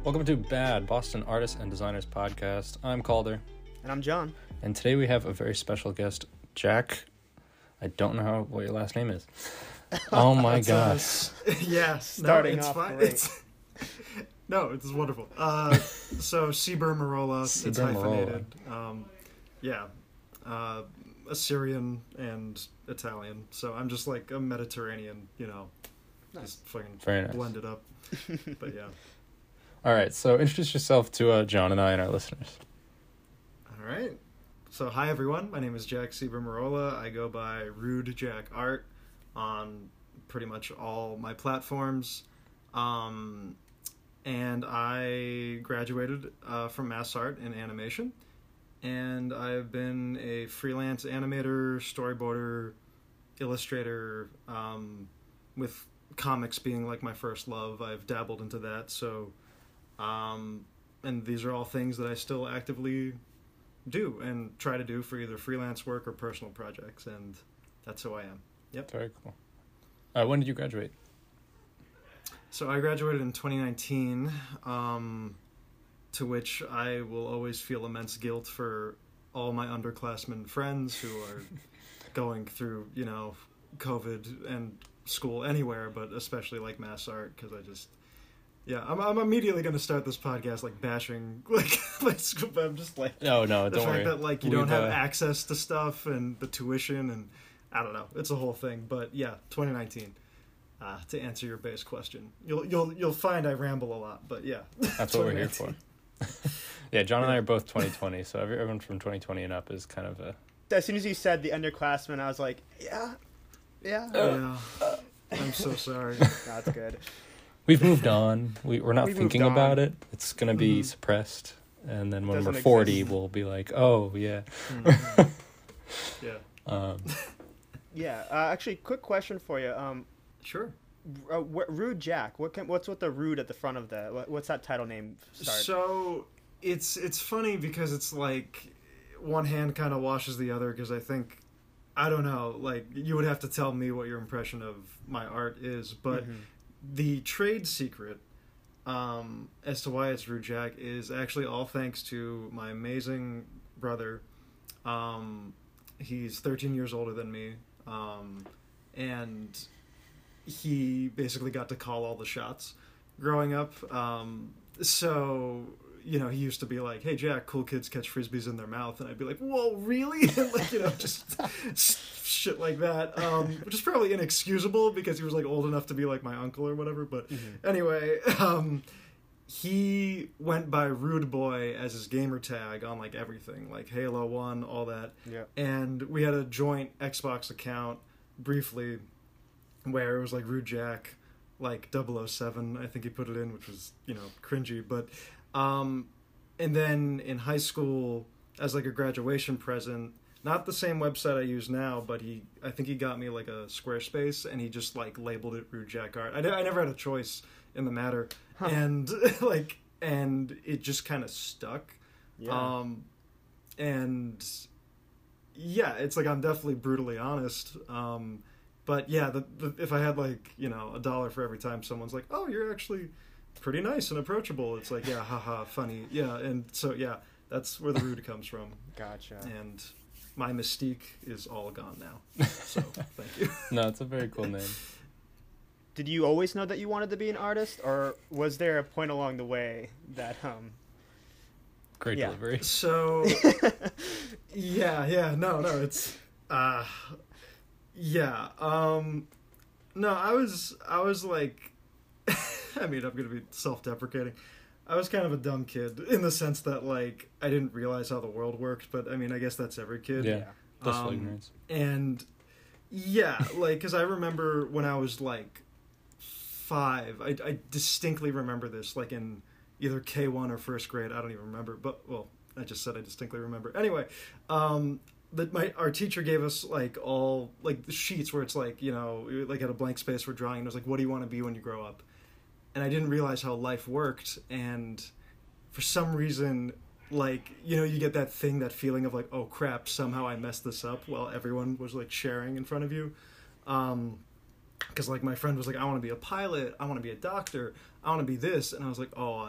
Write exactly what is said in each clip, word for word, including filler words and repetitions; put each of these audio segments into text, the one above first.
Welcome to Bad, Boston Artists and Designers Podcast. I'm Calder. And I'm John. And today we have a very special guest, Jack. I don't know how, what your last name is. Oh my gosh. Uh, yeah, Starting no, it's off fine. great. It's, no, it's wonderful. Uh, so, Sieber Marola, it's Sieber hyphenated. Um, yeah, uh, Assyrian and Italian. So I'm just like a Mediterranean, you know, Nice. just fucking Very nice. blended up. But yeah. All right, so introduce yourself to uh, John and I and our listeners. All right. So, hi everyone. My name is Jack Sieber Marola. I go by Rude Jack Art on pretty much all my platforms. Um, and I graduated uh, from Mass Art in animation. And I've been a freelance animator, storyboarder, illustrator, um, with comics being like my first love. I've dabbled into that, so... Um, and these are all things that I still actively do and try to do for either freelance work or personal projects, and that's who I am. Yep. Very cool. Uh, when did you graduate? So I graduated in twenty nineteen, um, to which I will always feel immense guilt for all my underclassmen friends who are going through, you know, COVID and school anywhere, but especially like Mass Art, because I just... Yeah, I'm I'm immediately going to start this podcast, like, bashing, like, my school, but I'm just, like... No, no, the don't fact worry. that, like, you We've, don't have uh, access to stuff and the tuition and... I don't know. It's a whole thing. But, yeah, twenty nineteen, uh, to answer your base question. You'll you'll you'll find I ramble a lot, but, yeah. That's what we're here for. Yeah, John and I are both twenty twenty, so every- everyone from twenty twenty and up is kind of a... As soon as you said the underclassmen, I was like, yeah, yeah. Yeah. I'm so sorry. That's good. We've moved on. We, we're not We've thinking moved on. about it. It's going to be Mhm. suppressed. And then when Doesn't we're forty, exist. we'll be like, oh, yeah. Mhm. Yeah. Um, Yeah. Uh, actually, quick question for you. Um, Sure. uh, wh- Rude Jack. What can, what's with the Rude at the front of the? What, what's that title name start? So it's it's funny because it's like one hand kind of washes the other, because I think, I don't know, like, you would have to tell me what your impression of my art is, but Mhm. the trade secret um, as to why it's Rude Jack is actually all thanks to my amazing brother. Um, he's thirteen years older than me, um, and he basically got to call all the shots growing up. Um, so, you know, he used to be like, hey, Jack, cool kids catch Frisbees in their mouth. And I'd be like, whoa, really? And, like, you know, just shit like that. Um, which is probably inexcusable because he was, like, old enough to be, like, my uncle or whatever. But Mhm. anyway, um, he went by Rude Boy as his gamer tag on, like, everything. Like, Halo one, all that. Yeah. And we had a joint Xbox account briefly where it was like Rude Jack, like double oh seven, I think he put it in, which was, you know, cringy. But, um, and then in high school, as like a graduation present, not the same website I use now, but he, I think he got me like a Squarespace, and he just like labeled it Rude Jack Art. I, I never had a choice in the matter. Huh. And like, and it just kind of stuck. Yeah. Um, and yeah, it's like, I'm definitely brutally honest. Um, but yeah, the, the, if I had like, you know, a dollar for every time someone's like, oh, you're actually pretty nice and approachable, it's like, yeah, haha, funny. Yeah. And so, yeah, that's where the rude comes from. Gotcha. And my mystique is all gone now. So thank you. no, it's a very cool name. Did you always know that you wanted to be an artist, or was there a point along the way that um? Great Yeah. delivery. So yeah, yeah, no, no, it's uh yeah. Um no, I was I was like I mean, I'm going to be self-deprecating. I was kind of a dumb kid in the sense that, like, I didn't realize how the world worked, but I mean, I guess that's every kid. Yeah. Blissful Um, ignorance. And yeah, like, because I remember when I was like five, I, I distinctly remember this, like in either K one or first grade. I don't even remember, but well, I just said I distinctly remember. Anyway, um, that my our teacher gave us like all like the sheets where it's like, you know, we, like had a blank space for drawing, and it was like, what do you want to be when you grow up? And I didn't realize how life worked, and for some reason, like, you know, you get that thing, that feeling of like, oh crap, somehow I messed this up while everyone was like sharing in front of you. Um, because like my friend was like, I want to be a pilot, I want to be a doctor, I want to be this, and I was like, oh, I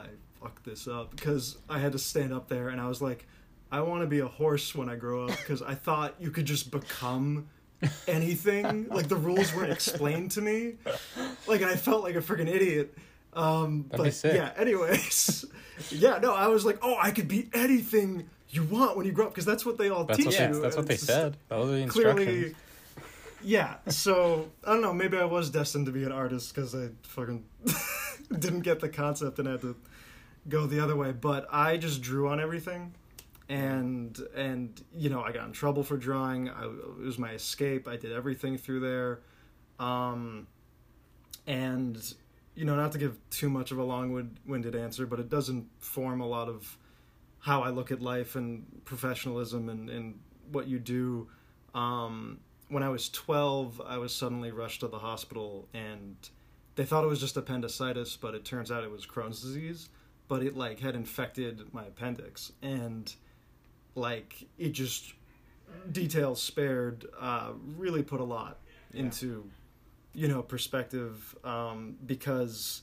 fuck this up, because I had to stand up there and I was like, I want to be a horse when I grow up, because I thought you could just become anything. Like, the rules weren't explained to me. Like, and I felt like a freaking idiot. Um, That'd but be sick. yeah, anyways. Yeah, no, I was like, oh, I could be anything you want when you grow up, because that's what they all That's teach what, you. that's, that's what and they it's just said. That was the instructions. Clearly, yeah. So I don't know. Maybe I was destined to be an artist because I fucking didn't get the concept and had to go the other way. But I just drew on everything, and and you know, I got in trouble for drawing. I, it was my escape. I did everything through there, um, and you know, not to give too much of a long-winded answer, but it does inform a lot of how I look at life and professionalism and, and what you do. Um, when I was twelve, I was suddenly rushed to the hospital, and they thought it was just appendicitis, but it turns out it was Crohn's disease. But it like had infected my appendix, and like it just, details spared, uh, really put a lot Yeah. into, you know, perspective, um, because,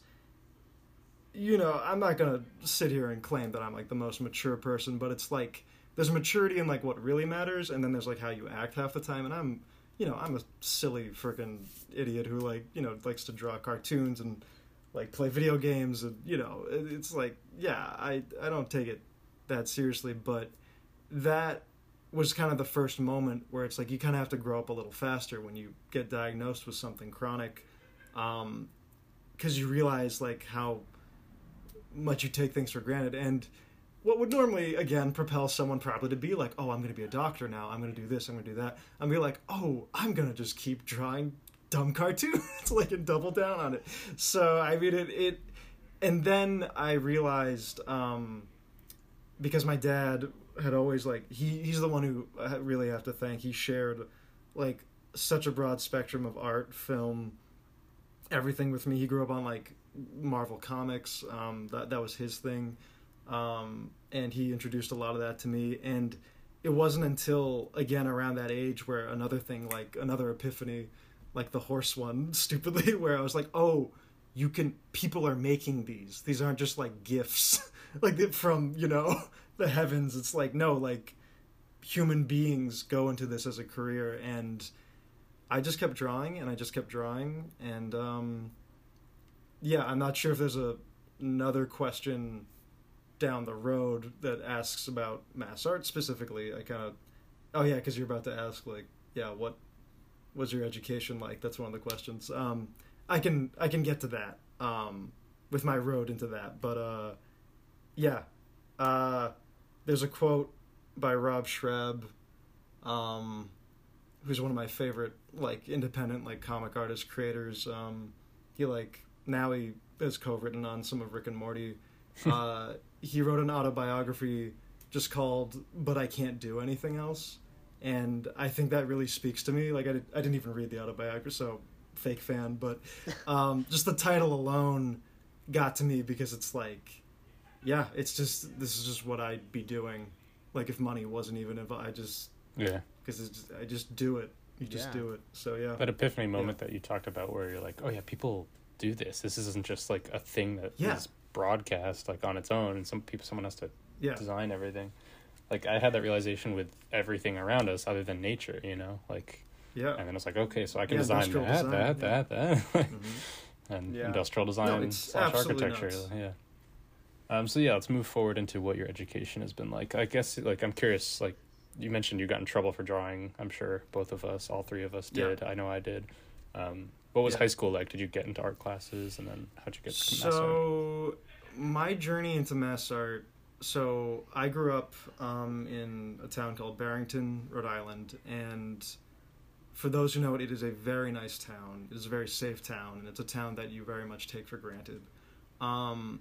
you know, I'm not gonna sit here and claim that I'm like the most mature person, but it's like there's maturity in like what really matters, and then there's like how you act half the time. And I'm, you know, I'm a silly freaking idiot who like, you know, likes to draw cartoons and like play video games, and you know, it- it's like, yeah, I I don't take it that seriously, but that was kind of the first moment where it's like you kind of have to grow up a little faster when you get diagnosed with something chronic, um, because you realize like how much you take things for granted. And what would normally, again, propel someone probably to be like, oh, I'm going to be a doctor now, I'm going to do this, I'm going to do that, I'm going to be like, oh, I'm going to just keep drawing dumb cartoons, like, and double down on it. So, I mean, it, it and then I realized, um, because my dad had always, like, he he's the one who I really have to thank. He shared, like, such a broad spectrum of art, film, everything with me. He grew up on, like, Marvel Comics. Um, that that was his thing. Um, and he introduced a lot of that to me. And it wasn't until, again, around that age where another thing, like, another epiphany, like the horse one, stupidly, where I was like, oh, you can, people are making these. These aren't just, like, gifts, like, from, you know, the heavens. It's like, no, like, human beings go into this as a career. And I just kept drawing, and I just kept drawing. And, um, yeah, I'm not sure if there's a another question down the road that asks about mass art specifically. I kind of, oh yeah, because you're about to ask, like, yeah, what was your education like? That's one of the questions. Um, I can I can get to that um, with my road into that, but uh, yeah, uh, there's a quote by Rob Schrab, um, who's one of my favorite like independent like comic artist creators. Um, he like now he has co-written on some of Rick and Morty. Uh, he wrote an autobiography just called "But I Can't Do Anything Else." And I think that really speaks to me. Like, I, did, I didn't even read the autobiography, so fake fan. But um, just the title alone got to me because it's like, yeah, it's just, this is just what I'd be doing. Like, if money wasn't even, if I just, Yeah. because I just do it. You just Yeah. do it. So, yeah. That epiphany moment that you talked about where you're like, oh yeah, people do this. This isn't just like a thing that Yeah. is broadcast like on its own, and some people, someone has to Yeah. design everything. Like, I had that realization with everything around us other than nature, you know, like, Yeah. and then it's like, okay, so I can Yeah, design that, industrial that, design, that, that, Mhm. and Yeah. industrial design it's slash absolutely architecture. nuts. Yeah. Um, so yeah, let's move forward into what your education has been like. I guess, like, I'm curious, like, you mentioned you got in trouble for drawing. I'm sure both of us, all three of us Yeah. did. I know I did. Um, what was Yeah. high school like? Did you get into art classes, and then how'd you get to mass art? So, my journey into mass art. So, I grew up um, in a town called Barrington, Rhode Island, and for those who know it, it is a very nice town. It is a very safe town, and it's a town that you very much take for granted. Um,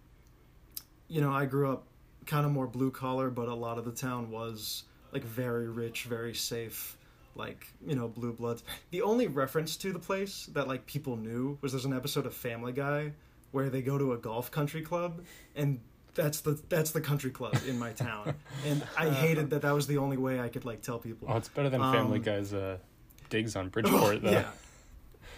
you know, I grew up kind of more blue collar, but a lot of the town was like very rich, very safe, like, you know, blue bloods. The only reference to the place that like people knew was there's an episode of Family Guy where they go to a golf country club, and that's the that's the country club in my town. And I hated that that was the only way I could like tell people. Oh, it's better than Family Um, Guy's uh, digs on Bridgeport, though. Yeah.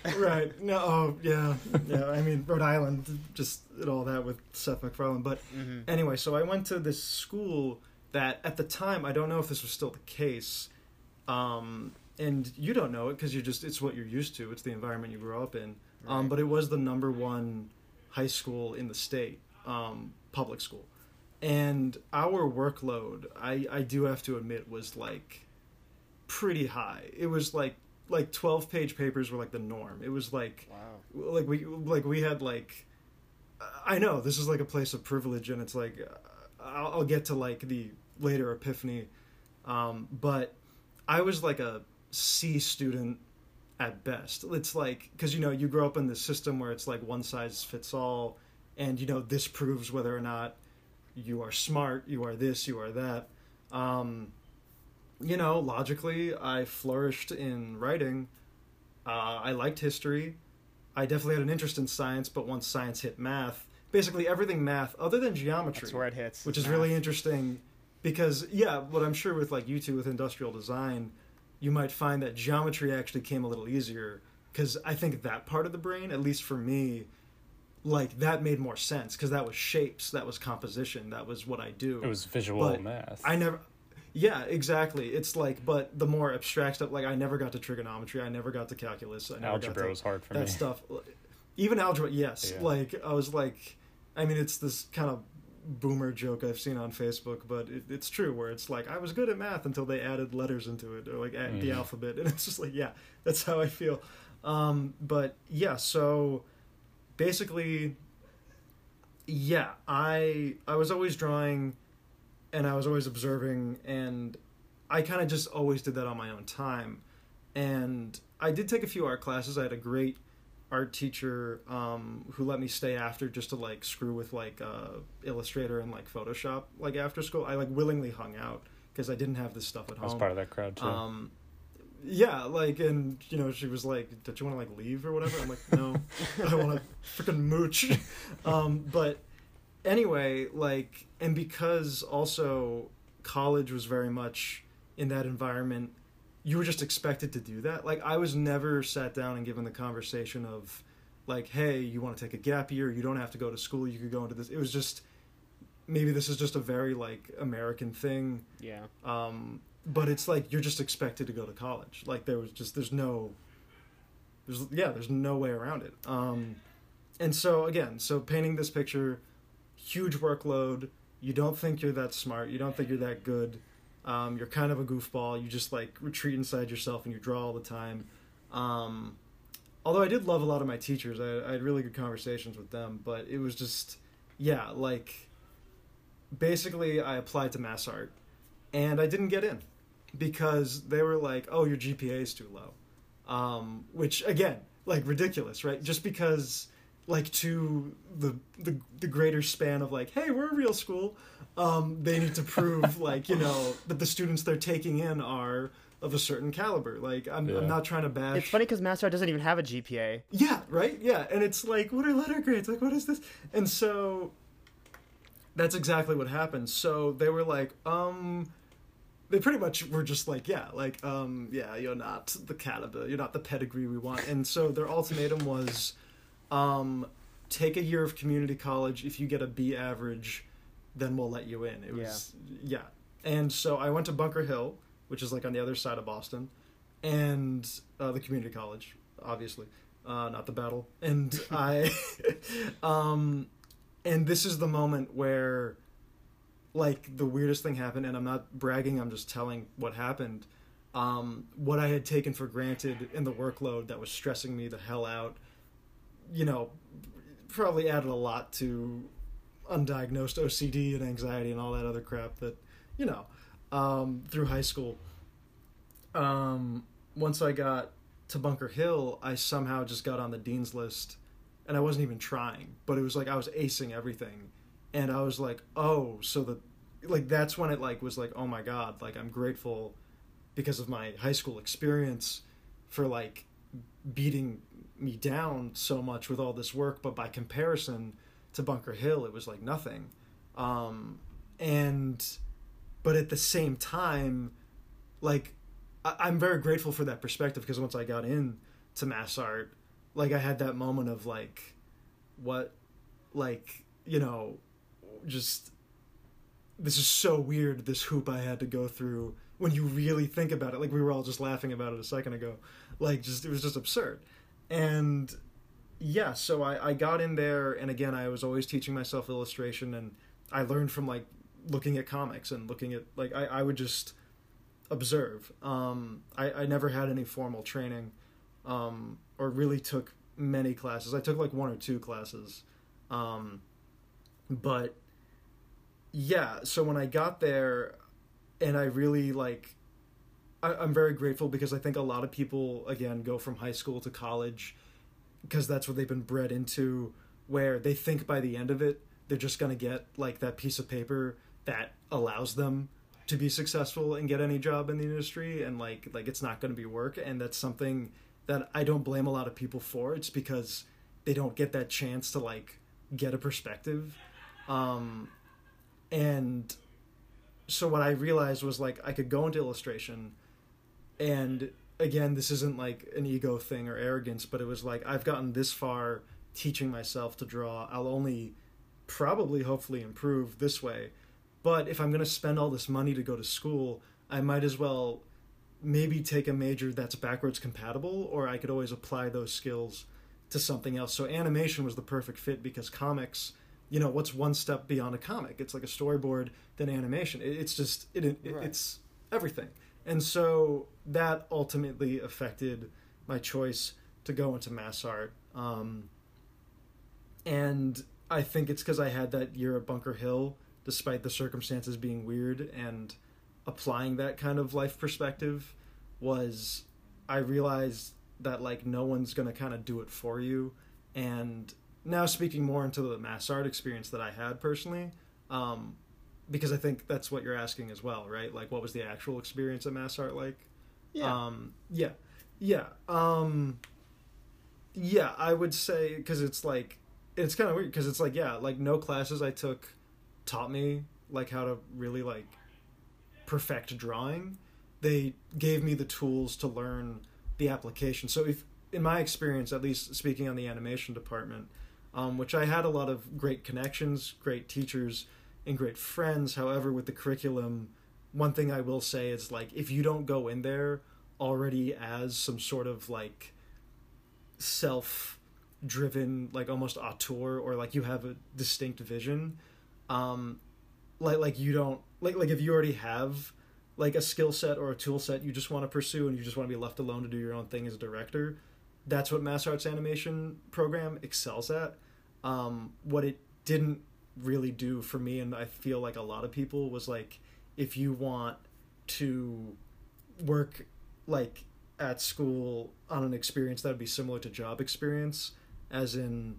Right. No, oh, yeah. Yeah, I mean, Rhode Island, just and all that with Seth MacFarlane. But Mm-hmm. anyway, so I went to this school that at the time, I don't know if this was still the case, um, and you don't know it because you're just, it's what you're used to. It's the environment you grew up in. Um, Right. but it was the number one high school in the state, um, public school. And our workload, I, I do have to admit, was like pretty high. It was like like twelve page papers were like the norm. It was like Wow. like we like we had like I know this is like a place of privilege, and it's like uh, I'll, I'll get to like the later epiphany, um, but I was like a C student at best. It's like because you know you grow up in this system where it's like one size fits all, and you know this proves whether or not you are smart, you are this, you are that. Um, you know, logically, I flourished in writing. Uh, I liked history. I definitely had an interest in science, but once science hit math, basically everything math other than geometry, That's where it hits. which is math. really interesting because, yeah, what I'm sure with like you two with industrial design, you might find that geometry actually came a little easier because I think that part of the brain, at least for me, like that made more sense because that was shapes, that was composition, that was what I do. It was visual But math. I never, yeah, exactly. It's like, but the more abstract stuff, like I never got to trigonometry, I never got to calculus, I never Algebra got to was hard for that me. stuff. Even algebra, yes. Yeah. Like I was like, I mean, it's this kind of boomer joke I've seen on Facebook, but it, it's true where it's like I was good at math until they added letters into it or like add the Mhm. alphabet, and it's just like, yeah, that's how I feel. Um, but yeah, so basically, yeah, I I was always drawing, and I was always observing, and I kind of just always did that on my own time. And I did take a few art classes. I had a great art teacher um, who let me stay after just to like screw with like uh, Illustrator and like Photoshop like after school. I like willingly hung out because I didn't have this stuff at I was home. part of that crowd too. Um, yeah, like, and you know, she was like, "Don't you want to like leave or whatever?" I'm like, "No, I want to freaking mooch." um, but anyway, like, and because also college was very much in that environment, you were just expected to do that. Like, I was never sat down and given the conversation of, like, "Hey, you want to take a gap year? You don't have to go to school. You could go into this." It was just maybe this is just a very like American thing. Yeah. Um, but it's like you're just expected to go to college. Like there was just there's no there's yeah, there's no way around it. Um, and so again, so painting this picture, huge workload. You don't think you're that smart. You don't think you're that good. Um, you're kind of a goofball. You just like retreat inside yourself and you draw all the time. Um, although I did love a lot of my teachers. I, I had really good conversations with them, but it was just yeah, like basically I applied to Mass Art and I didn't get in because they were like, "Oh, your G P A is too low," um, which again, like ridiculous, right? Just because, like, to the the the greater span of like, "Hey, we're a real school," um, they need to prove like you know that the students they're taking in are of a certain caliber. Like, I'm Yeah. I'm not trying to bash. It's funny because MassArt doesn't even have a G P A. Yeah, right? Yeah. And it's like, what are letter grades? Like, what is this? And so that's exactly what happened. So they were like, um, they pretty much were just like, yeah, like, um, yeah, you're not the caliber, you're not the pedigree we want. And so their ultimatum was, um, take a year of community college. If you get a B average, then we'll let you in. It was, yeah. And so I went to Bunker Hill, which is like on the other side of Boston, and uh, the community college, obviously, uh, not the battle. And I, um, and this is the moment where, like, the weirdest thing happened, and I'm not bragging, I'm just telling what happened. Um, what I had taken for granted in the workload that was stressing me the hell out, you know, probably added a lot to undiagnosed O C D and anxiety and all that other crap that, you know, um, through high school. Um, once I got to Bunker Hill, I somehow just got on the dean's list, and I wasn't even trying, but it was like I was acing everything, and I was like, oh, so the, like, that's when it, like, was like, oh my god, like, I'm grateful because of my high school experience for, like, beating me down so much with all this work, but by comparison to Bunker Hill, it was like nothing. Um, and, but at the same time, like, I, I'm very grateful for that perspective, because once I got in to Mass Art, like I had that moment of like, what, like, you know, just, this is so weird, this hoop I had to go through, when you really think about it. Like, we were all just laughing about it a second ago. Like, just, it was just absurd. And yeah, so I, I got in there, and again, I was always teaching myself illustration, and I learned from like looking at comics and looking at, like, I, I would just observe. Um, I, I never had any formal training, um, or really took many classes. I took like one or two classes. Um, but yeah, so when I got there, and I really like, I, I'm very grateful, because I think a lot of people, again, go from high school to college because that's what they've been bred into, where they think by the end of it, they're just going to get like that piece of paper that allows them to be successful and get any job in the industry, and like, like it's not going to be work. And that's something that I don't blame a lot of people for. It's because they don't get that chance to like get a perspective. Um, and so what I realized was like, I could go into illustration, and again, this isn't like an ego thing or arrogance, but it was like, I've gotten this far teaching myself to draw. I'll only probably hopefully improve this way. But if I'm going to spend all this money to go to school, I might as well maybe take a major that's backwards compatible, or I could always apply those skills to something else. So animation was the perfect fit, because comics, you know, what's one step beyond a comic? It's like a storyboard, then animation. It, it's just, it, it Right. it's everything. And so that ultimately affected my choice to go into mass art. Um, and I think it's because I had that year at Bunker Hill, despite the circumstances being weird, and applying that kind of life perspective was, I realized that like no one's going to kind of do it for you. And now speaking more into the mass art experience that I had personally, um, because I think that's what you're asking as well, right? Like, what was the actual experience at mass art like? Yeah. Um, yeah. Yeah. Um, yeah, I would say, because it's like, it's kind of weird, because it's like, yeah, like no classes I took taught me like how to really like perfect drawing. They gave me the tools to learn the application. So if, in my experience, at least speaking on the animation department, um, which I had a lot of great connections, great teachers, and great friends. However, with the curriculum, one thing I will say is like, if you don't go in there already as some sort of like self-driven, like almost auteur, or like you have a distinct vision, um, like like you don't like like if you already have like a skill set or a tool set you just want to pursue, and you just want to be left alone to do your own thing as a director, that's what Mass Arts Animation program excels at. Um, what it didn't really do for me, and I feel like a lot of people, was like, if you want to work like at school on an experience that would be similar to job experience, as in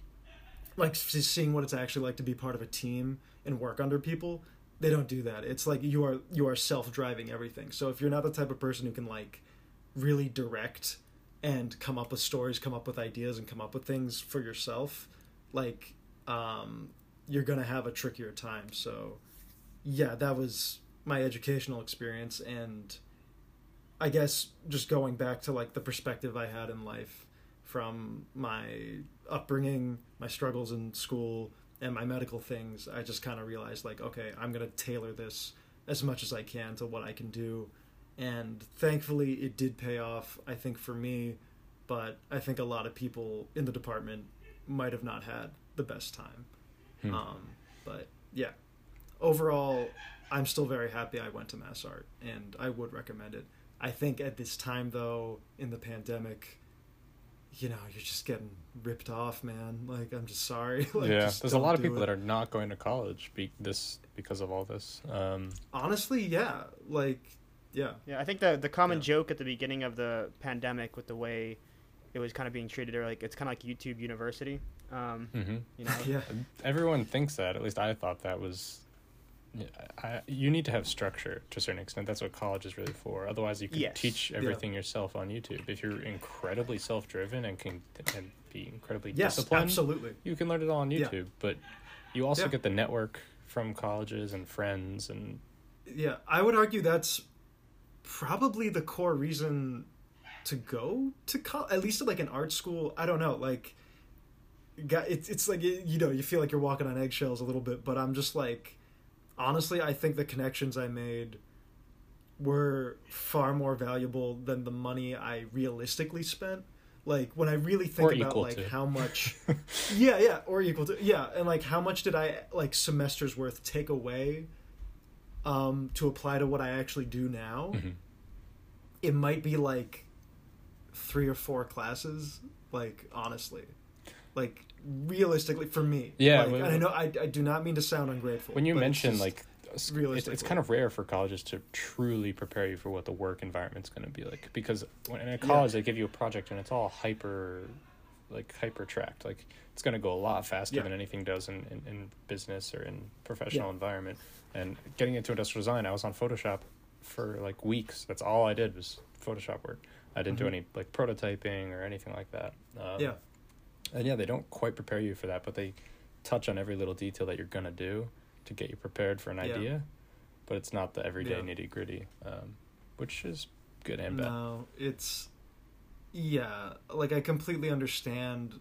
like seeing what it's actually like to be part of a team and work under people, they don't do that. It's like you are you are self-driving everything. So if you're not the type of person who can like really direct and come up with stories, come up with ideas, and come up with things for yourself, like um, you're gonna have a trickier time. So yeah, that was my educational experience, and I guess just going back to like the perspective I had in life from my upbringing, my struggles in school, and my medical things, I just kind of realized like, okay, I'm going to tailor this as much as I can to what I can do. And thankfully it did pay off, I think, for me, but I think a lot of people in the department might have not had the best time. Hmm. Um, but yeah, overall, I'm still very happy I went to Mass Art, and I would recommend it. I think at this time, though, in the pandemic, you know, you're just getting ripped off, man. Like, I'm just sorry. Like, yeah, just there's a lot of people it. that are not going to college be- this because of all this. Um, Honestly, yeah. Like, yeah. Yeah, I think the the common Yeah. joke at the beginning of the pandemic with the way it was kind of being treated, or like it's kind of like YouTube University. Um, mm-hmm. You know, Yeah. Everyone thinks that. At least I thought that was. Yeah, I, you need to have structure to a certain extent. That's what college is really for. Otherwise, you can Yes. teach everything yourself on YouTube. If you're incredibly self-driven and can and be incredibly Yes, disciplined, absolutely. you can learn it all on Yeah. YouTube. But you also Yeah. get the network from colleges and friends and. Yeah, I would argue that's probably the core reason to go to co- at least to like an art school. I don't know, like got it's it's like, you know, you feel like you're walking on eggshells a little bit, but I'm just like, honestly, I think the connections I made were far more valuable than the money I realistically spent. Like when I really think Or about like to. how much yeah yeah or equal to yeah and like how much did I like semesters worth take away um to apply to what I actually do now. Mm-hmm. It might be like three or four classes, like honestly, like realistically for me. Yeah, like, when, and I know I, I do not mean to sound ungrateful when you but mention it's just, like it's, realistically, it's kind of rare for colleges to truly prepare you for what the work environment's going to be like, because when in a college yeah. they give you a project and it's all hyper like hyper tracked, like it's going to go a lot faster yeah. than anything does in, in, in business or in professional yeah. environment. And getting into industrial design, I was on Photoshop for like weeks. That's all I did was Photoshop work. I didn't mm-hmm. do any like prototyping or anything like that. Um, yeah. And yeah, they don't quite prepare you for that, but they touch on every little detail that you're going to do to get you prepared for an yeah. idea, but it's not the everyday yeah. nitty gritty, um, which is good and bad. No, it's, yeah, like I completely understand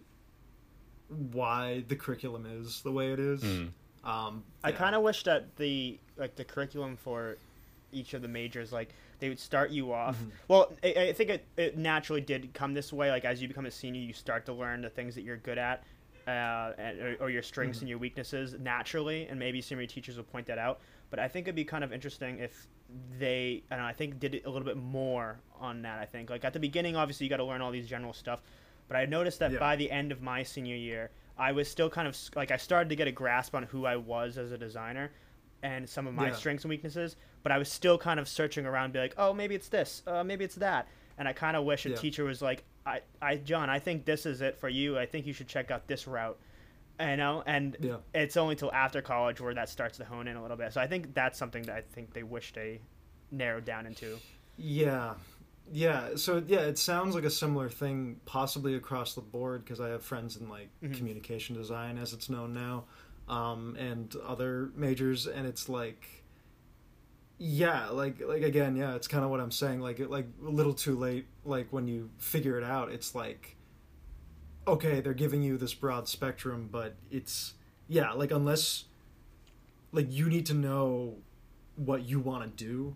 why the curriculum is the way it is. Mm. Um, I yeah. kind of wish that the, like the curriculum for each of the majors, like they would start you off. Mm-hmm. Well, I, I think it, it naturally did come this way. Like as you become a senior, you start to learn the things that you're good at. Uh, and, or, or your strengths mm-hmm. and your weaknesses naturally, and maybe some of your teachers will point that out. But I think it'd be kind of interesting if they, and I think did it a little bit more on that. I think like at the beginning, obviously you got to learn all these general stuff, but I noticed that yeah. by the end of my senior year, I was still kind of like I started to get a grasp on who I was as a designer and some of my yeah. strengths and weaknesses. But I was still kind of searching around, be like, oh, maybe it's this, uh, maybe it's that. And I kind of wish a yeah. teacher was like, I, I, John, I think this is it for you. I think you should check out this route, you know. And yeah. it's only till after college where that starts to hone in a little bit. So I think that's something that I think they wish they narrowed down into. Yeah, yeah. So yeah, it sounds like a similar thing, possibly across the board, because I have friends in like mm-hmm. communication design, as it's known now, um, and other majors, and it's like. Yeah, like like again, yeah, it's kind of what I'm saying. Like like a little too late. Like when you figure it out, it's like, okay, they're giving you this broad spectrum, but it's yeah, like unless like you need to know what you want to do,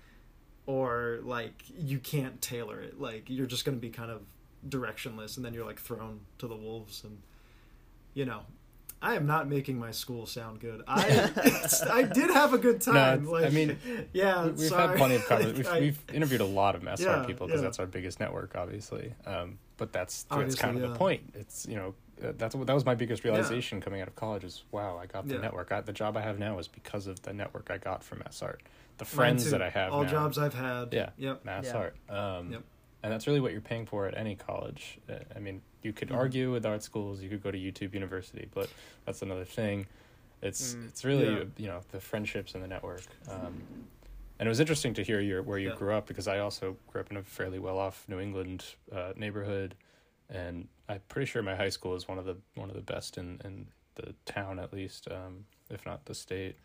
or like you can't tailor it. Like you're just gonna be kind of directionless, and then you're like thrown to the wolves, and you know. I am not making my school sound good. I I did have a good time. No, like, I mean, yeah, we've sorry. had plenty of conversations. like, we've, we've interviewed a lot of Mass yeah, Art people because yeah. that's our biggest network, obviously. Um, but that's Obviously, that's kind of yeah. the point. It's you know that's what that was my biggest realization yeah. coming out of college is wow, I got the yeah. network. I, the job I have now is because of the network I got from Mass Art. The friends that I have all now, jobs I've had. Yeah, yep. Mass yeah. Art. Um, yep. And that's really what you're paying for at any college. Uh, I mean, you could mm. argue with art schools, you could go to YouTube University, but that's another thing. It's mm. it's really, yeah. you know, the friendships and the network. Um, and it was interesting to hear your where you yeah. grew up, because I also grew up in a fairly well-off New England uh, neighborhood, and I'm pretty sure my high school is one of the one of the best in, in the town, at least, um, if not the state.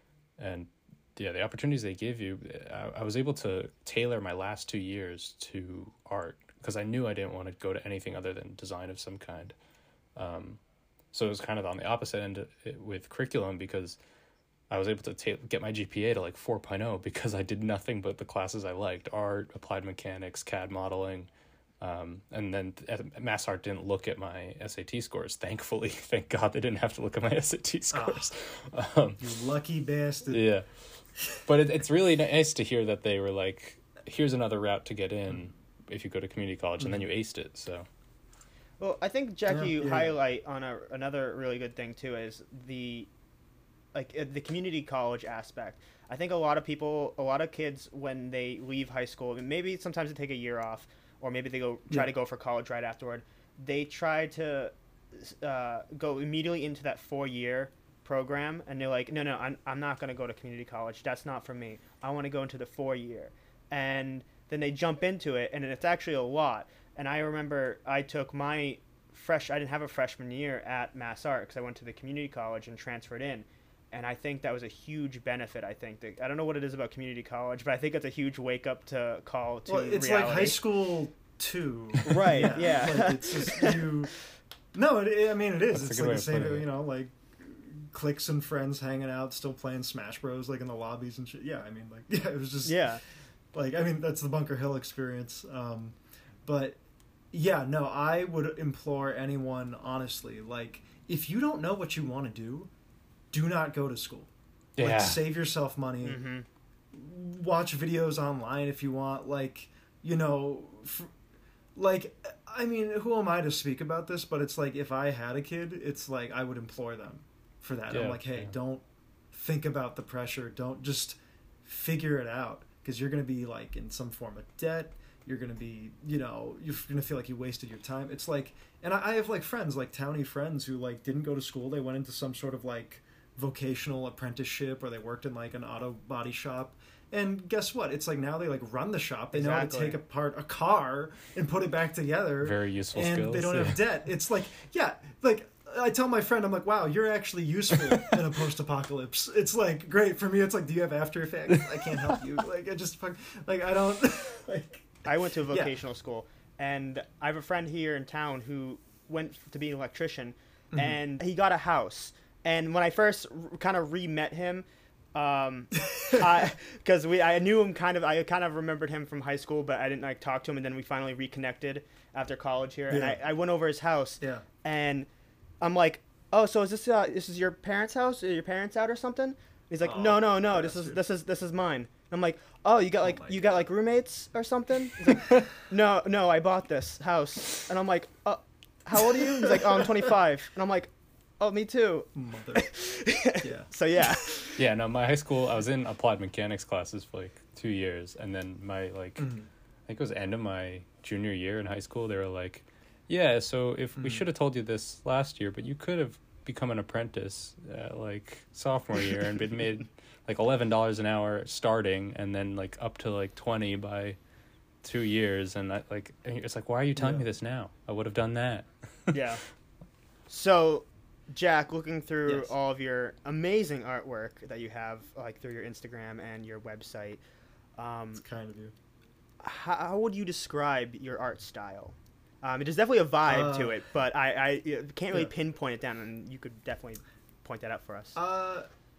And yeah, the opportunities they give you, I, I was able to tailor my last two years to art because I knew I didn't want to go to anything other than design of some kind. Um, so it was kind of on the opposite end with curriculum, because I was able to ta- get my G P A to like four point oh because I did nothing but the classes I liked: art, applied mechanics, C A D modeling. Um, and then Mass Art didn't look at my S A T scores. Thankfully, thank God they didn't have to look at my S A T scores. Oh, um, you lucky bastard. Yeah. But it, it's really nice to hear that they were like, here's another route to get in if you go to community college, and then you aced it. So, well, I think, Jackie, yeah, you yeah. highlight on a, another really good thing too is the like uh, the community college aspect. I think a lot of people, a lot of kids, when they leave high school, and maybe sometimes they take a year off, or maybe they go try yeah. to go for college right afterward. They try to uh, go immediately into that four year program, and they're like, no no I'm, I'm not going to go to community college. That's not for me. I want to go into the four year. And then they jump into it, and it's actually a lot. And I remember I took my fresh I didn't have a freshman year at Mass Art because I went to the community college and transferred in, and I think that was a huge benefit. I think that, I don't know what it is about community college, but I think it's a huge wake up to call to well, it's reality. like high school too. Right. Yeah. Yeah. Like, it's just you. No, it, I mean it is. That's a it's good like way the of same. putting it. You know, like cliques and friends hanging out, still playing Smash Bros. Like in the lobbies and shit. Yeah, I mean, like yeah, it was just Yeah. Like I mean, that's the Bunker Hill experience. Um, but yeah, no, I would implore anyone honestly, like if you don't know what you want to do, do not go to school. Yeah. Like save yourself money. Mm-hmm. Watch videos online if you want. Like you know, f- like I mean, who am I to speak about this? But it's like if I had a kid, it's like I would implore them for that. Yeah, I'm like, hey, yeah. don't think about the pressure. Don't just figure it out because you're going to be like in some form of debt. You're going to be, you know, you're going to feel like you wasted your time. It's like, and I, I have like friends, like townie friends who like didn't go to school. They went into some sort of like vocational apprenticeship or they worked in like an auto body shop. And guess what? It's like now they like run the shop. They know how to Exactly. take apart a car and put it back together. Very useful and skills. they don't yeah. have debt. It's like, yeah, like I tell my friend, I'm like, wow, you're actually useful in a post-apocalypse. It's like great for me. It's like, do you have After Effects? I can't help you. Like I just fuck, like I don't like. I went to a Yeah. vocational school, and I have a friend here in town who went to be an electrician, Mhm. and he got a house. And when I first r- kind of re-met him, um, because we I knew him kind of, I kind of remembered him from high school, but I didn't like talk to him. And then we finally reconnected after college here, and Yeah. I, I went over his house, Yeah. and I'm like, oh, so is this uh, this is your parents' house? Are your parents out or something? He's like, Oh, no, no, no. This is bastard. this is this is mine. I'm like, oh, you got like my you got like roommates or something? He's like, no, no, I bought this house. And I'm like, uh, how old are you? He's like, oh, I'm twenty-five. And I'm like, oh, me too. Mother. Yeah. So yeah, Yeah, no, my high school, I was in applied mechanics classes for like two years, and then my like, Mhm. I think it was end of my junior year in high school. They were like, "Yeah, so if we Mhm. should have told you this last year, but you could have become an apprentice at like sophomore year and been made like eleven dollars an hour starting, and then like up to like twenty by two years." And that like, and it's like, why are you telling Yeah. me this now? I would have done that. yeah. So, Jack, looking through Yes. all of your amazing artwork that you have, like through your Instagram and your website, um, It's kind of you. how, how would you describe your art style? Um, there's definitely a vibe to Uh, it, but I, I uh, can't really yeah. pinpoint it down, and you could definitely point that out for us. Uh,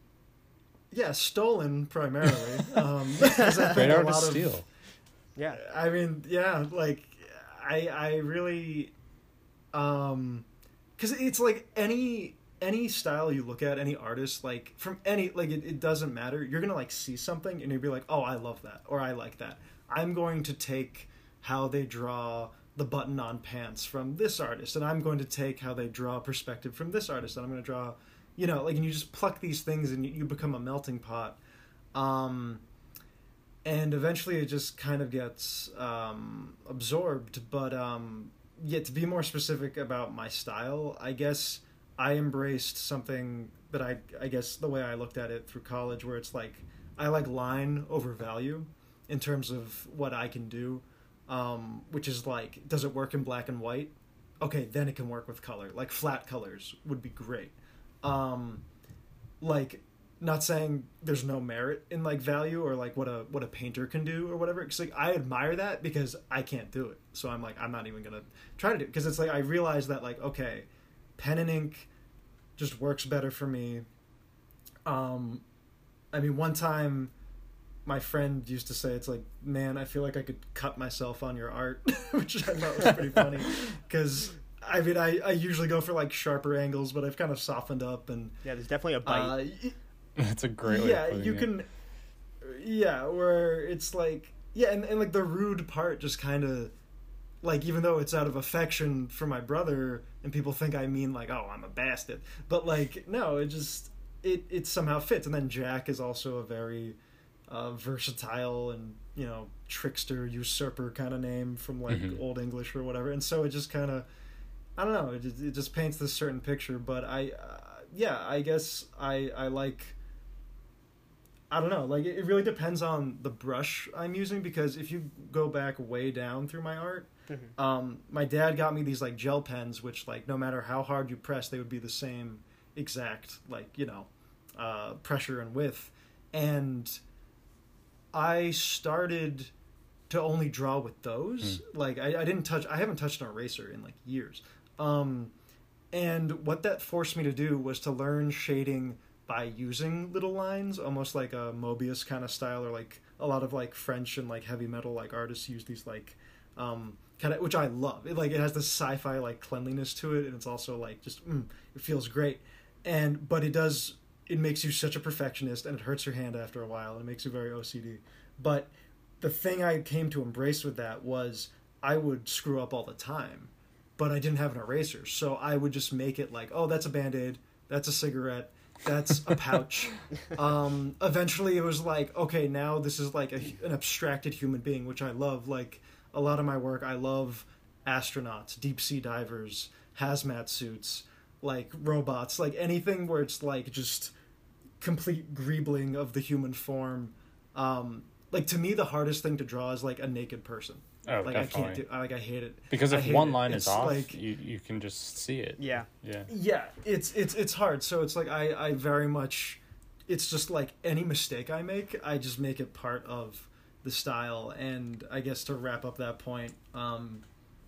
yeah, stolen primarily. um, 'cause I Great think a art to lot of- steal. yeah. I mean, yeah, like I I really um cuz it's like any any style you look at, any artist, like from any like it, it doesn't matter. You're going to like see something and you'll be like, "Oh, I love that," or "I like that." I'm going to take how they draw the button on pants from this artist, and I'm going to take how they draw perspective from this artist, and I'm going to draw, you know, like, and you just pluck these things and you, you become a melting pot. Um and eventually it just kind of gets um, absorbed. But um, yeah, to be more specific about my style, I guess I embraced something that I, I guess the way I looked at it through college, where it's like I like line over value in terms of what I can do, um, which is like, does it work in black and white? Okay, then it can work with color. Like flat colors would be great. Um, like, not saying there's no merit in like value or like what a what a painter can do or whatever, because like I admire that because I can't do it, so I'm like I'm not even gonna try to do it, because it's like I realize that like, okay, pen and ink just works better for me. um I mean, one time my friend used to say, it's like, man, I feel like I could cut myself on your art, which I thought was pretty funny, because I mean I, I usually go for like sharper angles, but I've kind of softened up. And Yeah, there's definitely a bite. uh, y- That's a great way yeah, of putting you it. can, yeah, where it's like, yeah, and, and like the rude part just kind of, like, even though it's out of affection for my brother, and people think I mean like, oh, I'm a bastard, but like, no, it just, it, it somehow fits. And then Jack is also a very uh, versatile and, you know, trickster, usurper kind of name from like Mhm. Old English or whatever, and so it just kind of, I don't know, it, just- it just paints this certain picture. But I, uh, yeah, I guess I, I like, I don't know, like it really depends on the brush I'm using, because if you go back way down through my art, Mhm. um, my dad got me these like gel pens, which like no matter how hard you press, they would be the same exact, like, you know, uh, pressure and width. And I started to only draw with those. Mm. Like I, I didn't touch, I haven't touched an eraser in like years. Um, and what that forced me to do was to learn shading by using little lines, almost like a Mobius kind of style, or like a lot of like French and like heavy metal like artists use these like um, kind of, which I love. It like it has this sci-fi like cleanliness to it, and it's also like just mm, it feels great. And but it does it makes you such a perfectionist, and it hurts your hand after a while, and it makes you very O C D. But the thing I came to embrace with that was I would screw up all the time, but I didn't have an eraser, so I would just make it like, oh, that's a Band-Aid, that's a cigarette, that's a pouch. Um, eventually it was like, okay, now this is like a, an abstracted human being, which I love. Like a lot of my work, I love astronauts, deep sea divers, hazmat suits, like robots, like anything where it's like just complete greebling of the human form. Um, like to me, the hardest thing to draw is like a naked person. Oh, like definitely. I can't do. Like I hate it. Because if one line it. is it's off, like, you you can just see it. Yeah. Yeah. Yeah. It's it's it's hard. So it's like I I very much. It's just like any mistake I make, I just make it part of the style. And I guess to wrap up that point, um,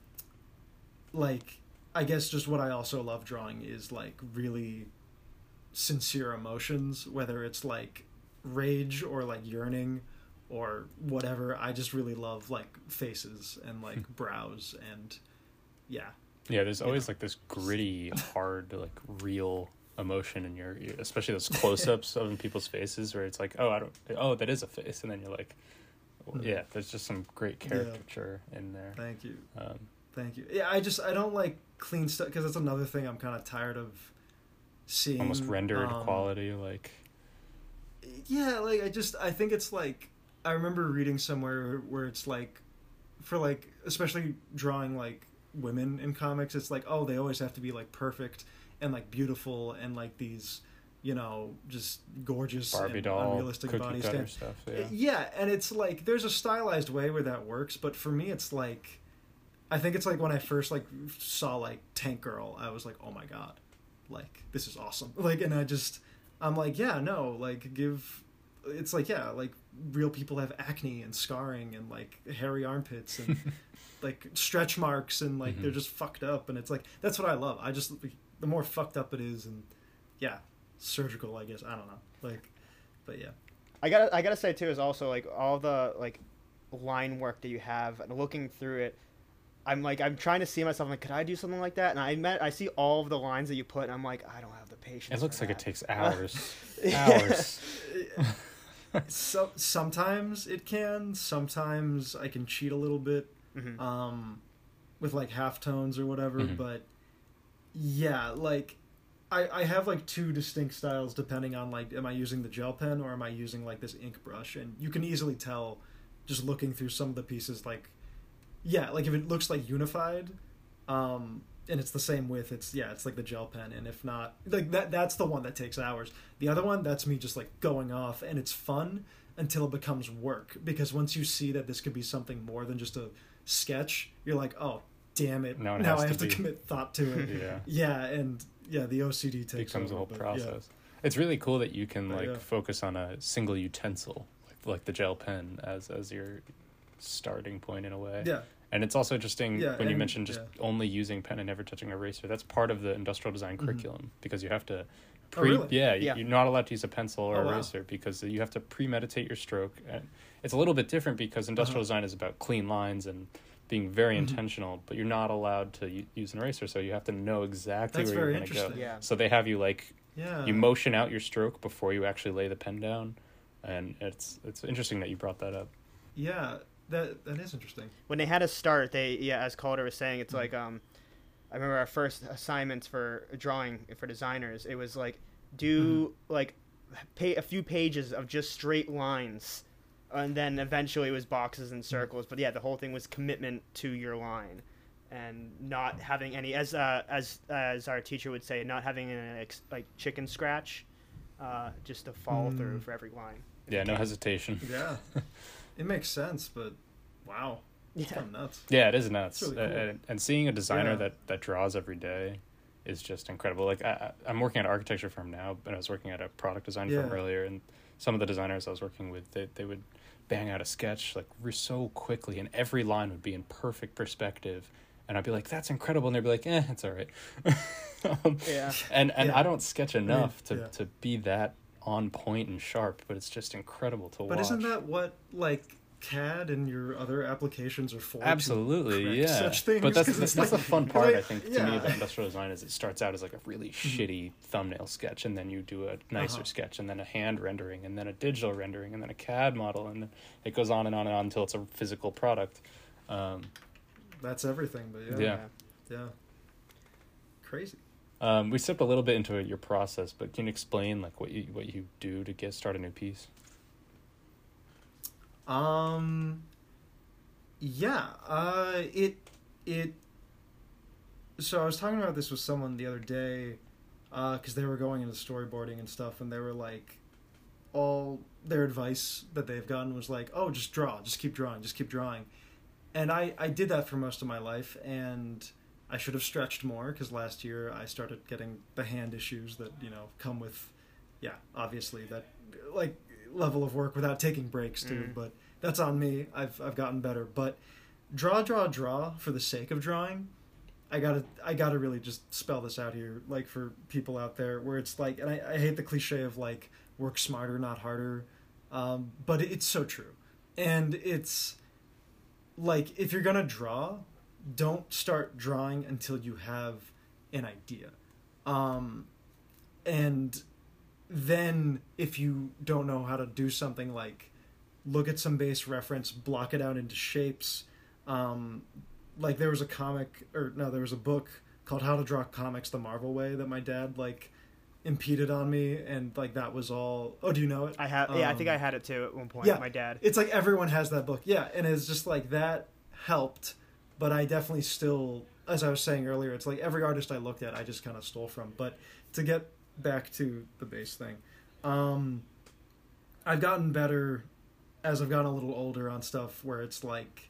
like I guess just what I also love drawing is like really sincere emotions, whether it's like rage or like yearning or whatever. I just really love like faces and like brows, and yeah. Yeah, there's always know. like this gritty, hard, like real emotion in your, especially those close-ups of people's faces where it's like, oh, I don't, oh, that is a face, and then you're like, well, yeah, there's just some great caricature yeah. in there. Thank you. Um, Thank you. Yeah, I just I don't like clean stuff because that's another thing I'm kind of tired of seeing. Almost rendered um, quality, like. Yeah, like I just I think it's like I remember reading somewhere where it's like, for like especially drawing like women in comics, it's like, oh, they always have to be like perfect and like beautiful and like these, you know, just gorgeous Barbie and doll, unrealistic cookie body cutter stand. stuff. Yeah. yeah, and it's like there's a stylized way where that works, but for me, it's like, I think it's like when I first like saw like Tank Girl, I was like, oh my god, like this is awesome. Like, and I just, I'm like, yeah, no, like give. It's like, yeah, like real people have acne and scarring and like hairy armpits and like stretch marks and like mm-hmm. they're just fucked up, and it's like that's what I love. I just the more fucked up it is, and yeah, surgical, I guess. I don't know, like, but yeah. I gotta I gotta say too is also like all the like line work that you have, and looking through it, I'm like I'm trying to see myself like, could I do something like that? And I met I see all of the lines that you put, and I'm like, I don't have the patience. It looks like that. it takes hours, hours. So sometimes it can. Sometimes I can cheat a little bit, mm-hmm. um, with like halftones or whatever. Mm-hmm. But yeah, like I I have like two distinct styles depending on like, am I using the gel pen or am I using like this ink brush? And you can easily tell just looking through some of the pieces. Like, yeah, like if it looks like unified, um, and it's the same width, it's yeah, it's like the gel pen. And if not, like that, that's the one that takes hours. The other one, that's me just like going off, and it's fun until it becomes work. Because once you see that this could be something more than just a sketch, you're like, oh, damn it, now, it now I to have be. to commit thought to it. yeah, yeah, and yeah, the O C D takes becomes over, a whole but, process. Yeah. It's really cool that you can like yeah. focus on a single utensil, like like the gel pen, as as your starting point in a way. Yeah. And it's also interesting yeah, when and, you mentioned just yeah. only using pen and never touching eraser. That's part of the industrial design mm-hmm. curriculum, because you have to oh, pre really? yeah, yeah, you're not allowed to use a pencil or oh, eraser wow. because you have to premeditate your stroke. And it's a little bit different because industrial uh-huh. design is about clean lines and being very mm-hmm. intentional, but you're not allowed to u- use an eraser, so you have to know exactly That's where you're very going to go. interesting. Yeah. So they have you like Yeah. you motion out your stroke before you actually lay the pen down, and it's it's interesting that you brought that up. Yeah. That that is interesting. When they had us start, they yeah, as Calder was saying, it's mm-hmm. like um, I remember our first assignments for drawing for designers. It was like do mm-hmm. like pay a few pages of just straight lines, and then eventually it was boxes and circles. Mm-hmm. But yeah, the whole thing was commitment to your line, and not having any, as uh, as as our teacher would say, not having an ex, like chicken scratch, uh, just to follow mm. through for every line. Yeah, no hesitation. Yeah. It makes sense, but wow, it's Yeah. kind of nuts. Yeah, it is nuts. It's really cool. and, and seeing a designer Yeah. that, that draws every day is just incredible. Like I, I'm working at an architecture firm now, but I was working at a product design Yeah. firm earlier, and some of the designers I was working with, they they would bang out a sketch like so quickly, and every line would be in perfect perspective, and I'd be like, that's incredible, and they'd be like, eh, it's all right. um, yeah and and yeah. I don't sketch enough I mean, to yeah. to be that on point and sharp, but it's just incredible to but watch. But isn't that what like C A D and your other applications are for? Absolutely, yeah. Such things? But that's that's, it's that's like, the fun part, like, I think, to yeah. me about industrial design is it starts out as like a really Mm-hmm. shitty thumbnail sketch, and then you do a nicer Uh-huh. sketch, and then a hand rendering, and then a digital rendering, and then a C A D model, and then it goes on and on and on until it's a physical product. Um, That's everything, but yeah, Yeah. yeah, yeah. Crazy. um, we stepped a little bit into your process, but can you explain like what you what you do to get start a new piece? Um. Yeah. Uh. It. It. So I was talking about this with someone the other day, uh, because they were going into storyboarding and stuff, and they were like, all their advice that they've gotten was like, oh, just draw, just keep drawing, just keep drawing, and I I did that for most of my life, and I should have stretched more because last year I started getting the hand issues that you know come with, yeah, obviously that like level of work without taking breaks too, Mm. but that's on me. I've I've gotten better, but draw, draw, draw for the sake of drawing. I gotta I gotta really just spell this out here, like for people out there, where it's like, and I, I hate the cliche of like work smarter, not harder, um, but it's so true, and it's like if you're gonna draw, don't start drawing until you have an idea, um, and then if you don't know how to do something, like look at some base reference, block it out into shapes. Um, like there was a comic, or no, there was a book called How to Draw Comics the Marvel Way that my dad like impeded on me, and like that was all. Oh, do you know it? I have yeah I think Um, I had it too at one point. yeah. My dad. It's like everyone has that book, yeah, and it's just like that helped, but I definitely still, as I was saying earlier, it's like every artist I looked at, I just kind of stole from. But to get back to the base thing, um, I've gotten better as I've gotten a little older on stuff where it's like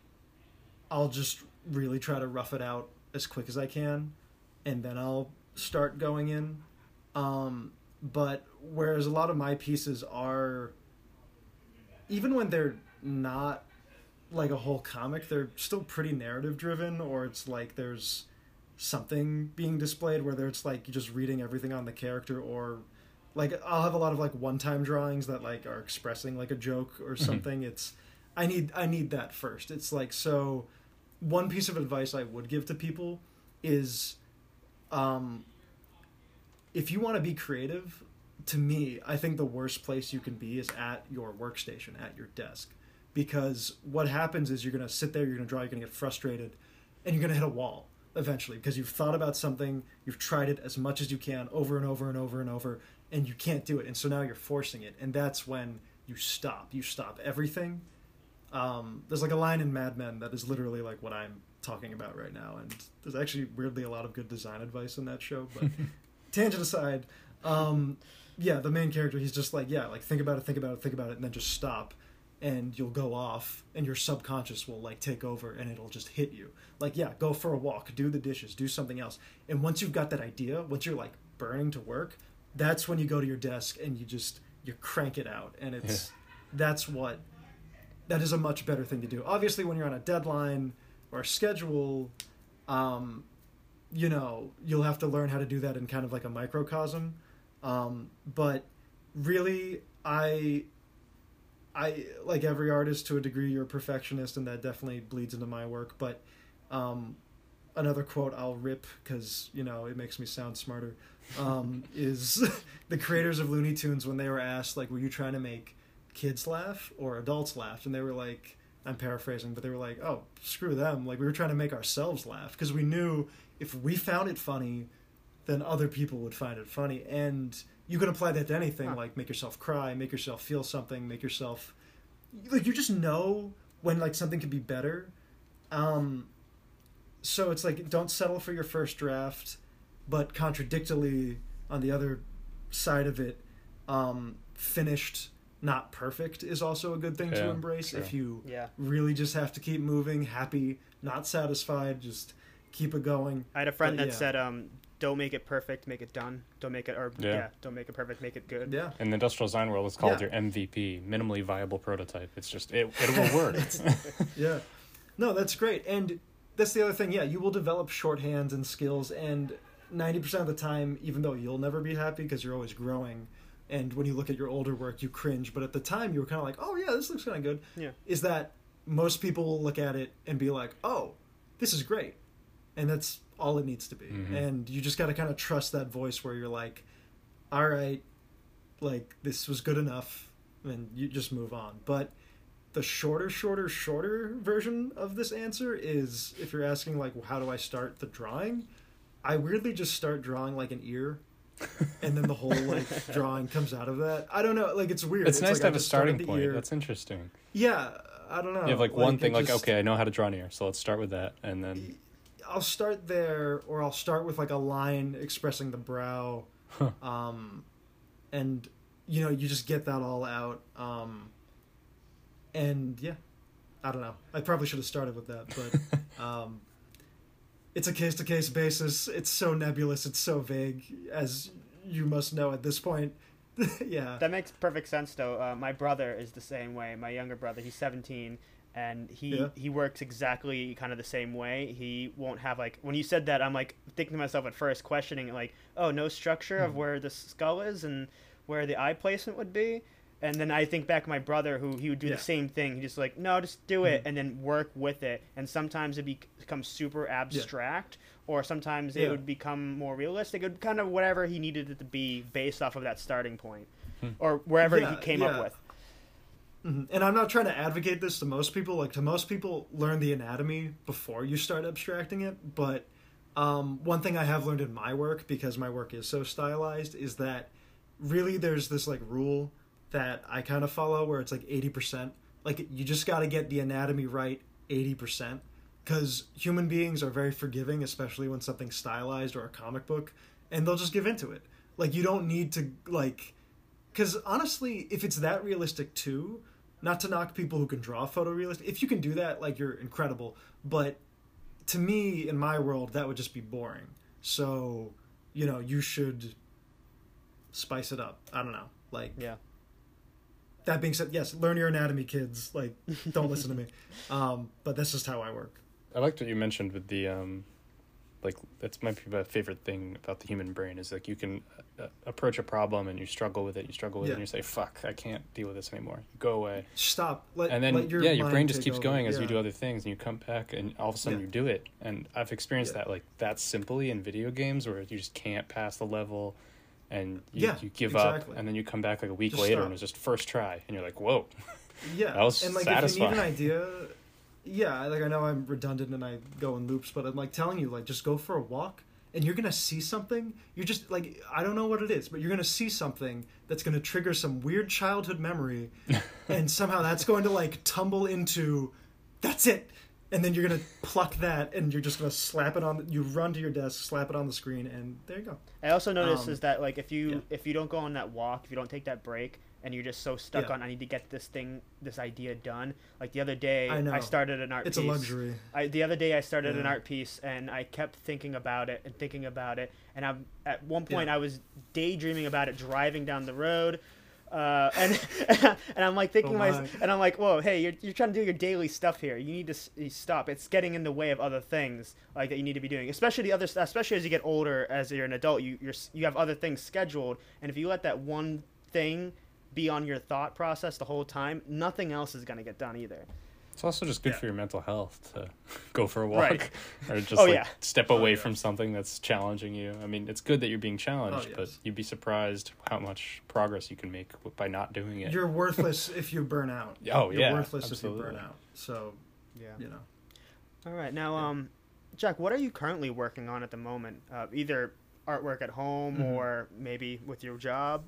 I'll just really try to rough it out as quick as I can, and then I'll start going in. Um, but whereas a lot of my pieces are, even when they're not like a whole comic, they're still pretty narrative driven, or it's like there's something being displayed, whether it's like you're just reading everything on the character, or like I'll have a lot of like one-time drawings that like are expressing like a joke or something. It's I need I need that first. It's like, so one piece of advice I would give to people is um if you want to be creative, to me, I think the worst place you can be is at your workstation, at your desk. Because what happens is you're going to sit there, you're going to draw, you're going to get frustrated, and you're going to hit a wall eventually, because you've thought about something, you've tried it as much as you can over and over and over and over, and you can't do it. And so now you're forcing it, and that's when you stop. You stop everything. Um, there's like a line in Mad Men that is literally like what I'm talking about right now, and there's actually weirdly a lot of good design advice in that show, but tangent aside, um, yeah, the main character, he's just like, yeah, like think about it, think about it, think about it, and then just stop, and you'll go off, and your subconscious will like take over, and it'll just hit you. Like, yeah, go for a walk, do the dishes, do something else. And once you've got that idea, once you're like burning to work, that's when you go to your desk and you just, you crank it out. And it's, yeah. that's what, that is a much better thing to do. Obviously, when you're on a deadline or a schedule, um, you know, you'll have to learn how to do that in kind of like a microcosm. Um, but really, I, I, like every artist to a degree, you're a perfectionist, and that definitely bleeds into my work. But um, another quote I'll rip because, you know, it makes me sound smarter, um, is the creators of Looney Tunes, when they were asked, like, were you trying to make kids laugh or adults laugh? And they were like, I'm paraphrasing, but they were like, oh, screw them. Like, we were trying to make ourselves laugh, because we knew if we found it funny, then other people would find it funny. And you can apply that to anything, huh. like make yourself cry, make yourself feel something, make yourself, like, you just know when like something could be better. Um, so it's like, don't settle for your first draft, but contradictorily on the other side of it, um, finished, not perfect, is also a good thing yeah, to embrace. true. If you yeah. really just have to keep moving, happy, not satisfied, just keep it going. I had a friend but, that yeah. said, um, don't make it perfect, make it done. Don't make it, or yeah, Yeah. don't make it perfect, make it good. Yeah. In the industrial design world, it's called Yeah. your M V P, minimally viable prototype. It's just it it will work. Yeah. No, that's great. And that's the other thing. Yeah, you will develop shorthands and skills, and ninety percent of the time, even though you'll never be happy because you're always growing, and when you look at your older work, you cringe, but at the time you were kind of like, oh yeah, this looks kind of good. Yeah. Is that most people will look at it and be like, oh, this is great. And that's all it needs to be. Mhm. And you just got to kind of trust that voice where you're like, all right, like this was good enough, and you just move on. But the shorter, shorter, shorter version of this answer is, if you're asking like, well, how do I start the drawing? I weirdly just start drawing like an ear, and then the whole like drawing comes out of that. I don't know, like it's weird. It's, nice like to I have a just started starting the point. ear. That's interesting. Yeah, I don't know. You have like one it thing, like just- okay, I know how to draw an ear, so let's start with that, and then I'll start there, or I'll start with like a line expressing the brow, Huh. um, and you know, you just get that all out. Um, and yeah, I don't know. I probably should have started with that, but um, it's a case to case basis. It's so nebulous. It's so vague, as you must know at this point. Yeah. That makes perfect sense, though. Uh, my brother is the same way. My younger brother, he's seventeen, and he Yeah. he works exactly kind of the same way. He won't have like when you said that, I'm like thinking to myself at first, questioning like, oh, no structure of Mhm. where the skull is and where the eye placement would be. And then I think back to my brother, who he would do Yeah. the same thing. He just like, no, just do it, Mhm. and then work with it. And sometimes it be- becomes super abstract, or sometimes it Yeah. would become more realistic. It would kind of whatever he needed it to be based off of that starting point, Hmm. or wherever Yeah, he came yeah. up with. Mhm. And I'm not trying to advocate this to most people. Like, to most people, learn the anatomy before you start abstracting it. But um, one thing I have learned in my work, because my work is so stylized, is that really there's this like rule that I kind of follow where it's like eighty percent. Like, you just got to get the anatomy right eighty percent. Because human beings are very forgiving, especially when something's stylized or a comic book, and they'll just give into it. Like, you don't need to, like... Because honestly, if it's that realistic too, not to knock people who can draw photorealistic, if you can do that, like, you're incredible. But to me, in my world, that would just be boring. So, you know, you should spice it up. I don't know. Like, Yeah. that being said, yes, learn your anatomy, kids. Like, don't listen to me. Um, but that's just how I work. I liked what you mentioned with the um, like that's my f- favorite thing about the human brain is like you can uh, approach a problem and you struggle with it, you struggle with Yeah. it, and you say, "Fuck, I can't deal with this anymore." You go away, Stop. Let, and then let your yeah, your mind brain just take keeps over. going as Yeah. you do other things, and you come back, and all of a sudden Yeah. you do it. And I've experienced Yeah. that like that simply in video games where you just can't pass the level, and you, Yeah, you give exactly. up, and then you come back like a week Just later, stop. and it's just first try, and you're like, "Whoa." Yeah, That was and like if you need satisfying. an idea, yeah, like I know I'm redundant and I go in loops, but I'm like telling you, like just go for a walk, and you're gonna see something. You're just like I don't know what it is, but you're gonna see something that's gonna trigger some weird childhood memory, and somehow that's going to like tumble into, that's it, and then you're gonna pluck that, and you're just gonna slap it on. You run to your desk, slap it on the screen, and there you go. I also noticed Um, is that like if you yeah. if you don't go on that walk, if you don't take that break, and you're just so stuck Yeah. on I need to get this thing, this idea done. Like the other day, I know. started an art It's piece. a luxury. I, the other day I started an Yeah. art piece and I kept thinking about it and thinking about it, and I at one point Yeah. I was daydreaming about it driving down the road. Uh, and and I'm like thinking Oh my, my. and I'm like, whoa, hey, you're you're trying to do your daily stuff here. You need to s- you stop. It's getting in the way of other things like that you need to be doing. Especially the other, st- especially as you get older, as you're an adult, you you're s- you have other things scheduled, and if you let that one thing be on your thought process the whole time, nothing else is gonna get done either. It's also just good Yeah. for your mental health to go for a walk Right. or just Oh, like yeah. step Oh, away yeah. from something that's challenging you. I mean, it's good that you're being challenged, Oh, but yes. you'd be surprised how much progress you can make w- by not doing it. You're worthless if you burn out. Oh, You're yeah, worthless absolutely. if you burn out. So Yeah. you know. All right, now, Yeah. um, Jack, what are you currently working on at the moment? Uh, either artwork at home Mhm. or maybe with your job.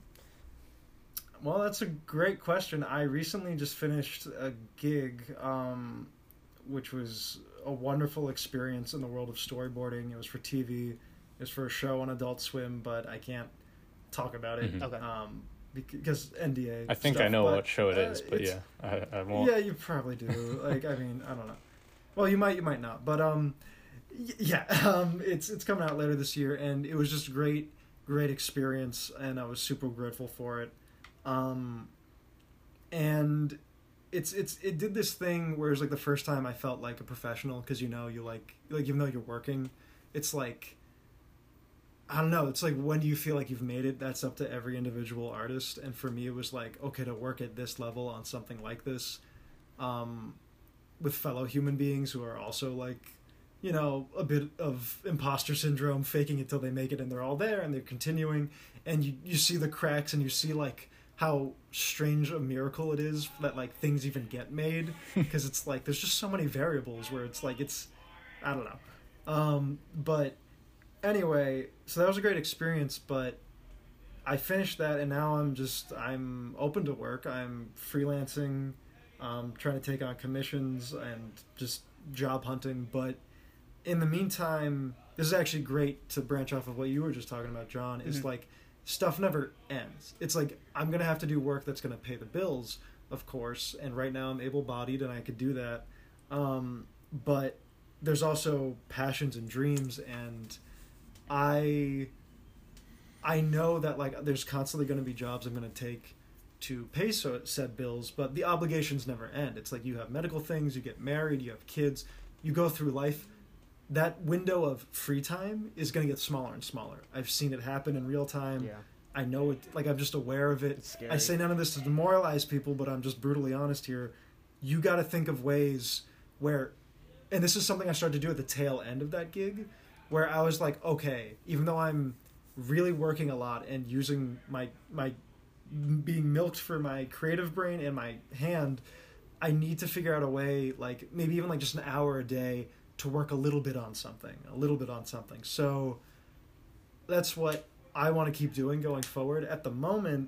Well, that's a great question. I recently just finished a gig, um, which was a wonderful experience in the world of storyboarding. It was for T V. It was for a show on Adult Swim, but I can't talk about it Mhm. Okay. um, because N D A. I think stuff, I know but, what show it uh, is, but it's- yeah, I, I won't. Yeah, you probably do. Like, I mean, I don't know. Well, you might, you might not. But um, Yeah, um, it's it's coming out later this year, and it was just a great, great experience, and I was super grateful for it. Um, and it's it's it did this thing where it was like the first time I felt like a professional, because you know you like like even though you're working, it's like I don't know, it's like when do you feel like you've made it? That's up to every individual artist, and for me it was like, okay, to work at this level on something like this, um, with fellow human beings who are also like, you know, a bit of imposter syndrome, faking it till they make it, and they're all there and they're continuing, and you, you see the cracks and you see like how strange a miracle it is that like things even get made, because it's like there's just so many variables where it's like it's I don't know, um, but anyway, so that was a great experience. But I finished that, and now I'm just I'm open to work. I'm freelancing, um, trying to take on commissions and just job hunting, but in the meantime, this is actually great to branch off of what you were just talking about, John, is mm-hmm. like stuff never ends. It's like I'm going to have to do work that's going to pay the bills, of course, and right now I'm able-bodied and I could do that. Um, but there's also passions and dreams, and I I know that like there's constantly going to be jobs I'm going to take to pay so, said bills, but the obligations never end. It's like you have medical things, you get married, you have kids, you go through life. That window of free time is going to get smaller and smaller. I've seen it happen in real time. Yeah. I know it, like I'm just aware of it. It's scary. I say none of this to demoralize people, but I'm just brutally honest here. You got to think of ways where, and this is something I started to do at the tail end of that gig, where I was like, okay, even though I'm really working a lot and using my, my, being milked for my creative brain and my hand, I need to figure out a way, like maybe even like just an hour a day to work a little bit on something, a little bit on something. So that's what I want to keep doing going forward. At the moment,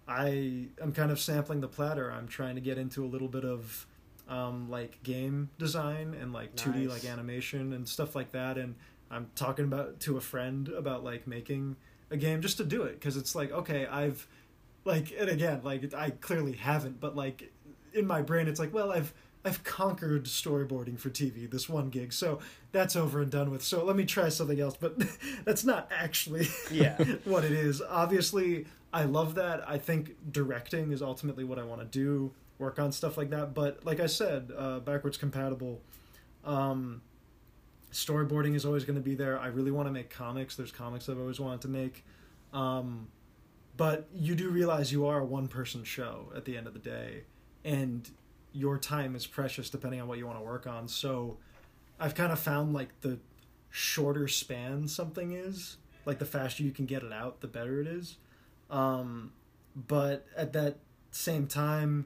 I am kind of sampling the platter. I'm trying to get into a little bit of um, like game design and like nice. two D like animation and stuff like that. And I'm talking about to a friend about like making a game just to do it, because it's like, okay, I've like, and again, like I clearly haven't, but like in my brain, it's like, well, I've I've conquered storyboarding for T V, this one gig, so that's over and done with. So let me try something else, but that's not actually yeah. what it is. Obviously, I love that. I think directing is ultimately what I want to do, work on stuff like that. But like I said, uh, backwards compatible, um, storyboarding is always going to be there. I really want to make comics. There's comics I've always wanted to make. Um, but you do realize you are a one-person show at the end of the day, and your time is precious depending on what you want to work on. So I've kind of found like the shorter span something is, like the faster you can get it out, the better it is. Um, but at that same time,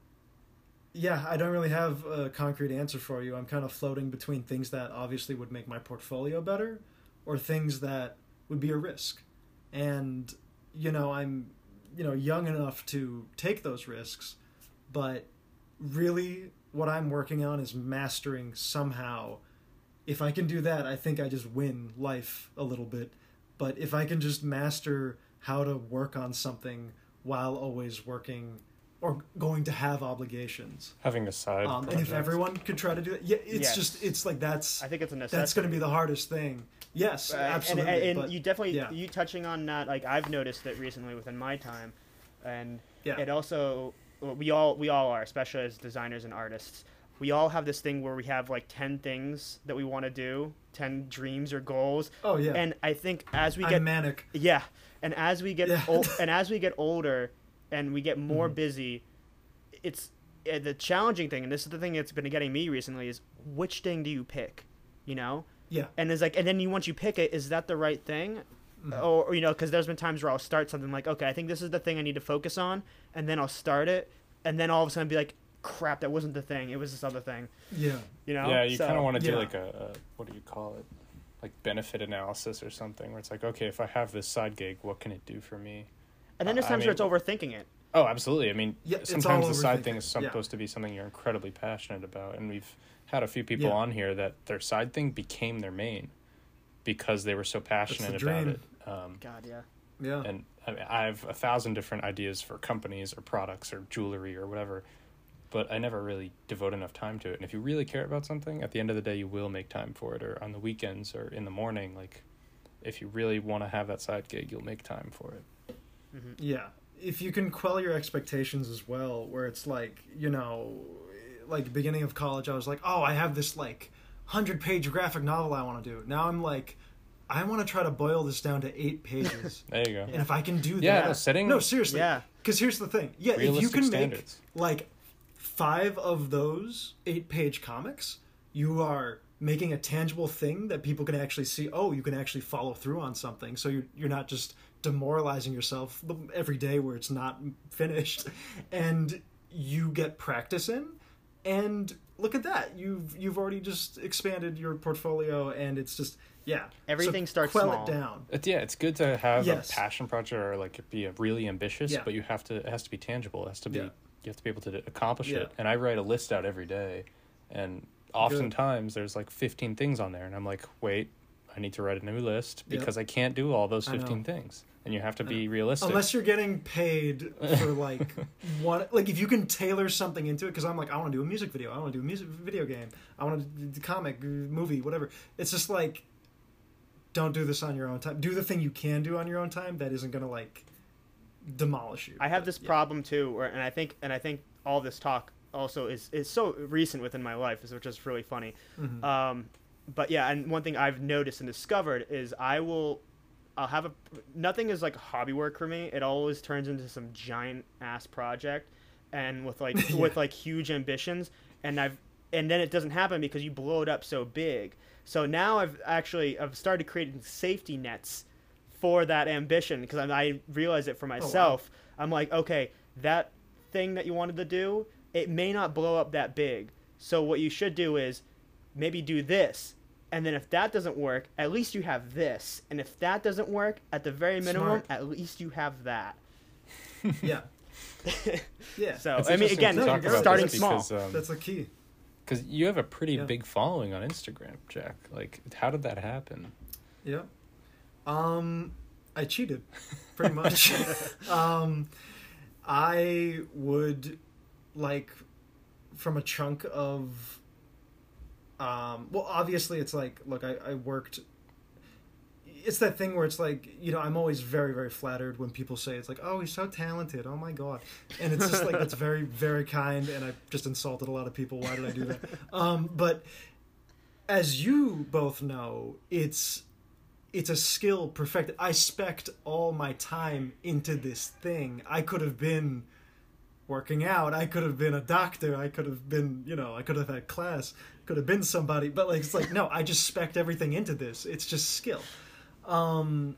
yeah, I don't really have a concrete answer for you. I'm kind of floating between things that obviously would make my portfolio better or things that would be a risk. And, you know, I'm, you know, young enough to take those risks, but really what I'm working on is mastering somehow. If I can do that, I think I just win life a little bit. But if I can just master how to work on something while always working or going to have obligations, having a side um, and if everyone could try to do it, yeah, it's yes. just it's like that's I think it's a necessity. That's going to be the hardest thing. Yes, uh, absolutely. And, and, and but, you definitely yeah. you touching on that, like I've noticed it recently within my time, and yeah. it also we all we all are, especially as designers and artists. We all have this thing where we have like ten things that we want to do, ten dreams or goals. Oh yeah. And I think as we I'm get manic. Yeah, and as we get yeah. old, and as we get older, and we get more mm-hmm. busy, it's uh, the challenging thing, and this is the thing that's been getting me recently, is which thing do you pick, you know? Yeah. And it's like, and then you once you pick it, is that the right thing? Mm-hmm. Or, or you know, because there's been times where I'll start something like, okay, I think this is the thing I need to focus on, and then I'll start it, and then all of a sudden be like, crap, that wasn't the thing, it was this other thing. Yeah. You know? Yeah, you so, kind of want to yeah. do like a, a what do you call it? Like benefit analysis or something, where it's like, okay, if I have this side gig, what can it do for me? And then there's uh, times I mean, where it's overthinking it. Oh, absolutely. I mean, yeah, sometimes the side thing is yeah. supposed to be something you're incredibly passionate about, and we've had a few people yeah. on here that their side thing became their main because they were so passionate about it. Um, God, yeah. Yeah. And I mean, I have a thousand different ideas for companies or products or jewelry or whatever. but I never really devote enough time to it. And if you really care about something, at the end of the day, you will make time for it, or on the weekends or in the morning. Like, if you really want to have that side gig, you'll make time for it. Mm-hmm. Yeah. If you can quell your expectations as well, where it's like, you know, like beginning of college, I was like, oh, I have this like hundred page graphic novel I want to do. Now I'm like, I want to try to boil this down to eight pages. There you go. And if I can do yeah, that, no, setting no, seriously, yeah. Because here's the thing, yeah, if you can standards. make like five of those eight page comics, you are making a tangible thing that people can actually see. Oh, you can actually follow through on something. So you're you're not just demoralizing yourself every day where it's not finished, and you get practice in. And look at that, you've you've already just expanded your portfolio, and it's just yeah. Everything so starts quell small. It down. It's, yeah, it's good to have yes. a passion project or like be really ambitious, yeah. but you have to. It has to be tangible. It has to be. Yeah. You have to be able to accomplish yeah. it. And I write a list out every day, and oftentimes Good. there's like fifteen things on there, and I'm like, wait, I need to write a new list because yep. I can't do all those fifteen things. And you have to be realistic. Unless you're getting paid for like one, like if you can tailor something into it. Because I'm like, I want to do a music video. I want to do a music video game. I want to do a comic, movie, whatever. It's just like, don't do this on your own time. Do the thing you can do on your own time that isn't gonna like demolish you. I have but, this yeah. problem too, where, and I think, and I think all this talk also is is so recent within my life, which is really funny. Mm-hmm. Um, but yeah, and one thing I've noticed and discovered is I will. I'll have a nothing is like hobby work for me. It always turns into some giant ass project, and with like yeah. with like huge ambitions. And I've and then it doesn't happen because you blow it up so big. So now I've actually I've started creating safety nets for that ambition because I, I realize it for myself. Oh, wow. I'm like, okay, that thing that you wanted to do, it may not blow up that big. So what you should do is maybe do this. And then if that doesn't work, at least you have this. And if that doesn't work, at the very minimum, Smart. at least you have that. Yeah. Yeah. So, it's I mean, again, no, starting small. Because, um, That's the key. Because you have a pretty yeah. big following on Instagram, Jack. Like, how did that happen? Yeah. Um, I cheated, pretty much. um, I would, like, from a chunk of... Um, well, obviously, it's like, look, I, I worked... It's that thing where it's like, you know, I'm always very, very flattered when people say, it's like, oh, he's so talented, oh my god. And it's just like, that's very, very kind, and I just insulted a lot of people. Why did I do that? Um, but as you both know, it's it's a skill perfected. I spec'd all my time into this thing. I could have been working out. I could have been a doctor. I could have been, you know, I could have had class. Could have been somebody. But like, it's like, no, I just spec'd everything into this. It's just skill. Um,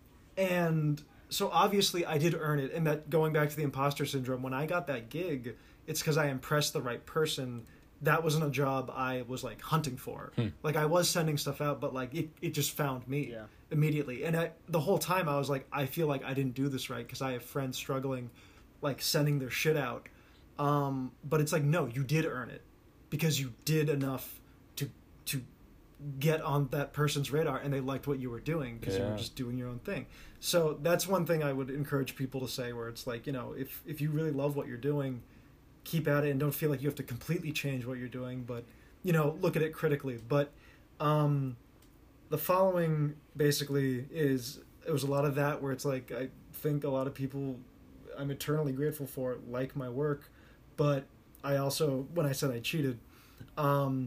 and so obviously I did earn it. And that, going back to the imposter syndrome, when I got that gig, it's because I impressed the right person. That wasn't a job I was like hunting for. Hmm. Like I was sending stuff out, but like it, it just found me yeah. immediately. And I, the whole time I was like, I feel like I didn't do this right because I have friends struggling, like sending their shit out. Um, but it's like, no, you did earn it because you did enough to, to get on that person's radar and they liked what you were doing because yeah. you were just doing your own thing. So that's one thing I would encourage people to say, where it's like, you know, if, if you really love what you're doing, keep at it and don't feel like you have to completely change what you're doing, but, you know, look at it critically. But um, the following basically is, it was a lot of that where it's like, I think a lot of people I'm eternally grateful for like my work, but I also, when I said I cheated, um,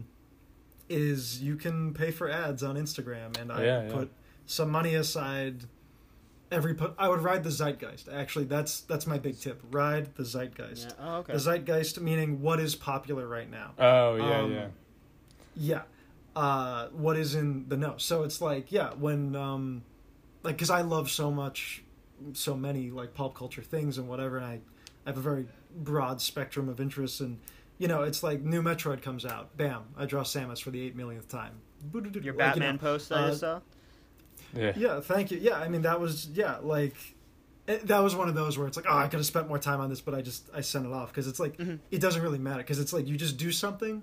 is you can pay for ads on Instagram, and I yeah, yeah. put some money aside every put I would ride the zeitgeist. Actually, that's that's my big tip. Ride the zeitgeist. Yeah. Oh, okay. The zeitgeist meaning what is popular right now. Oh, yeah, um, yeah. Yeah. Uh, what is in the know. So it's like, yeah, when, um, like, because I love so much, so many, like, pop culture things and whatever, and I, I have a very broad spectrum of interests, and, you know, it's like, new Metroid comes out. Bam, I draw Samus for the eight millionth time. Your like, Batman you know, post I uh, just saw? Yeah. Yeah, thank you. Yeah, I mean, that was, yeah, like, it, that was one of those where it's like, oh, I could have spent more time on this, but I just, I sent it off, because it's like, mm-hmm. it doesn't really matter, because it's like, you just do something.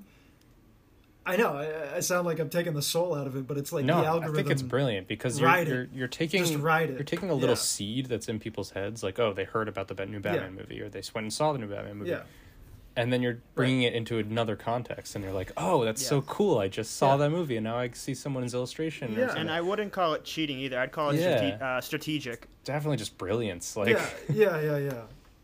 I know, I, I sound like I'm taking the soul out of it, but it's like no, the algorithm. I think it's brilliant because you're Ride you're, it. you're taking Just ride it. you're taking a little Yeah. seed that's in people's heads, like, oh, they heard about the new Batman Yeah. movie, or they went and saw the new Batman movie. Yeah. and then you're bringing right. it into another context, and you're like, oh, that's yeah. so cool. I just saw yeah. that movie, and now I see someone's illustration. Yeah, and I wouldn't call it cheating either. I'd call it yeah. strate- uh, strategic. Definitely just brilliance. Like, yeah, yeah, yeah, yeah.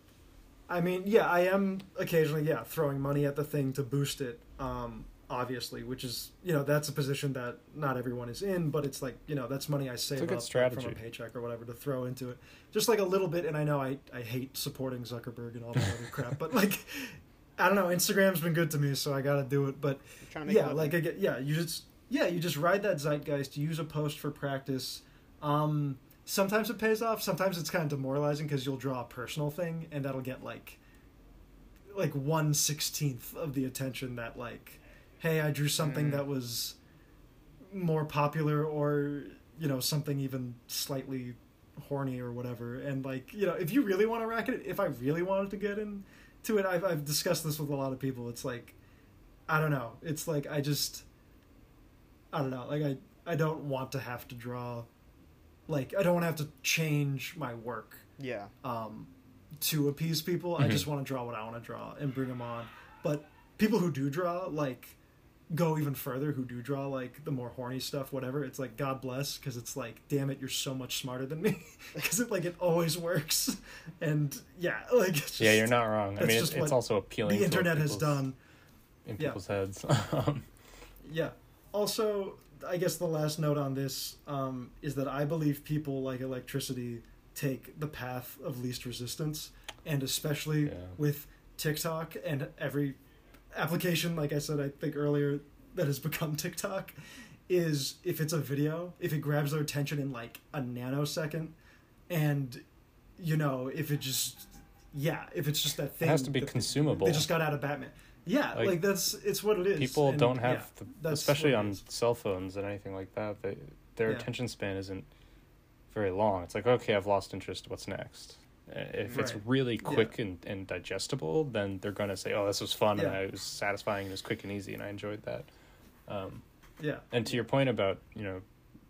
I mean, yeah, I am occasionally, yeah, throwing money at the thing to boost it, um, obviously, which is, you know, that's a position that not everyone is in, but it's like, you know, that's money I save up from a paycheck or whatever to throw into it. Just like a little bit, and I know I, I hate supporting Zuckerberg and all that other crap, but like, I don't know, Instagram's been good to me, so I gotta do it, but yeah, like, I get, yeah, you just, yeah, you just ride that zeitgeist, use a post for practice, um... Sometimes it pays off. Sometimes it's kind of demoralizing because you'll draw a personal thing and that'll get like, like one sixteenth of the attention that like, hey, I drew something mm. that was more popular or, you know, something even slightly horny or whatever. And like, you know, if you really want to racket it, if I really wanted to get into it, I've I've discussed this with a lot of people. It's like, I don't know. It's like I just, I don't know. Like I I don't want to have to draw. Like, I don't want to have to change my work yeah. um, to appease people. Mm-hmm. I just want to draw what I want to draw and bring them on. But people who do draw, like, go even further, who do draw, like, the more horny stuff, whatever. It's like, God bless, because it's like, damn it, you're so much smarter than me. Because it, like, it always works. And, yeah, like, it's just, yeah, you're not wrong. I mean, it's, it's also appealing the internet has done. In people's yeah. heads. yeah. Also... I guess the last note on this um, is that I believe people like electricity take the path of least resistance, and especially yeah. with TikTok and every application, like I said, I think earlier, that has become TikTok, is if it's a video, if it grabs their attention in like a nanosecond, and, you know, if it just, yeah, if it's just that thing. It has to be consumable. They just got out of Batman. Yeah, like, like that's it's what it is. People and, don't have, yeah, the, especially on cell phones and anything like that. They, their yeah. attention span isn't very long. It's like, okay, I've lost interest. What's next? If right. it's really quick yeah. and, and digestible, then they're gonna say, "Oh, this was fun yeah. and it was satisfying. It was quick and easy, and I enjoyed that." Um, yeah. And to your point about, you know,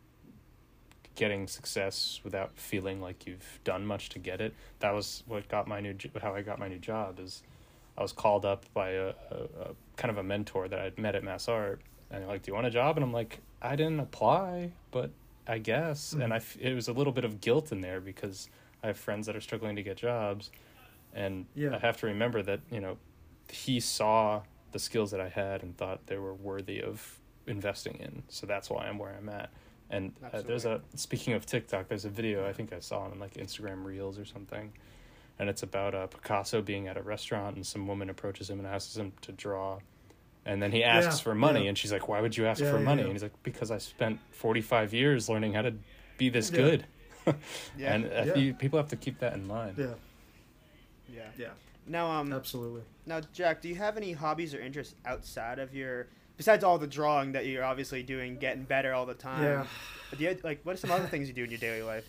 getting success without feeling like you've done much to get it, that was what got my new how I got my new job. Is I was called up by a, a, a kind of a mentor that I'd met at Mass Art, and they're like, "Do you want a job?" And I'm like, "I didn't apply, but I guess." Mm-hmm. And I f- it was a little bit of guilt in there because I have friends that are struggling to get jobs, and yeah. I have to remember that, you know, he saw the skills that I had and thought they were worthy of investing in. So that's why I'm where I'm at. And uh, there's a, speaking of TikTok, there's a video I think I saw on like Instagram Reels or something. And it's about uh, Picasso being at a restaurant and some woman approaches him and asks him to draw. And then he asks yeah, for money, yeah. and she's like, "Why would you ask yeah, for money?" Yeah. And he's like, "Because I spent forty-five years learning how to be this yeah. good." yeah. And uh, yeah. you, people have to keep that in mind. Yeah. Yeah. Yeah. Now, um, absolutely. Now, Jack, do you have any hobbies or interests outside of your, besides all the drawing that you're obviously doing, getting better all the time? Yeah. Do you, like, what are some other things you do in your daily life?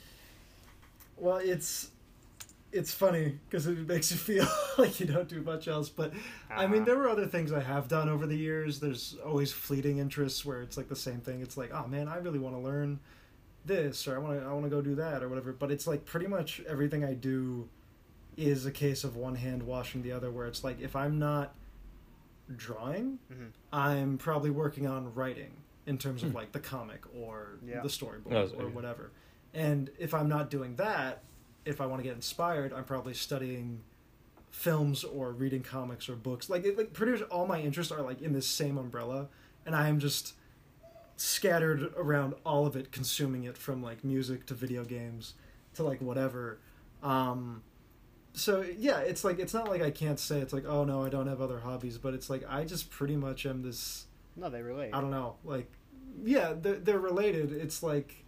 Well, it's it's funny because it makes you feel like you don't do much else. But uh-huh. I mean, there were other things I have done over the years. There's always fleeting interests where it's like the same thing. It's like, oh man, I really want to learn this, or I want to I want to go do that, or whatever. But it's like pretty much everything I do is a case of one hand washing the other, where it's like if I'm not drawing, mm-hmm. I'm probably working on writing in terms of mm. like the comic or yeah. the storyboard oh, or yeah. whatever. And if I'm not doing that, if I want to get inspired, I'm probably studying films or reading comics or books. Like, it, like pretty much all my interests are like in this same umbrella, and I am just scattered around all of it, consuming it, from like music to video games to like whatever. Um, so yeah, it's like, it's not like I can't say it's like, oh no, I don't have other hobbies, but it's like I just pretty much am this. No, they relate. I don't know, like, yeah, they're, they're related. It's like,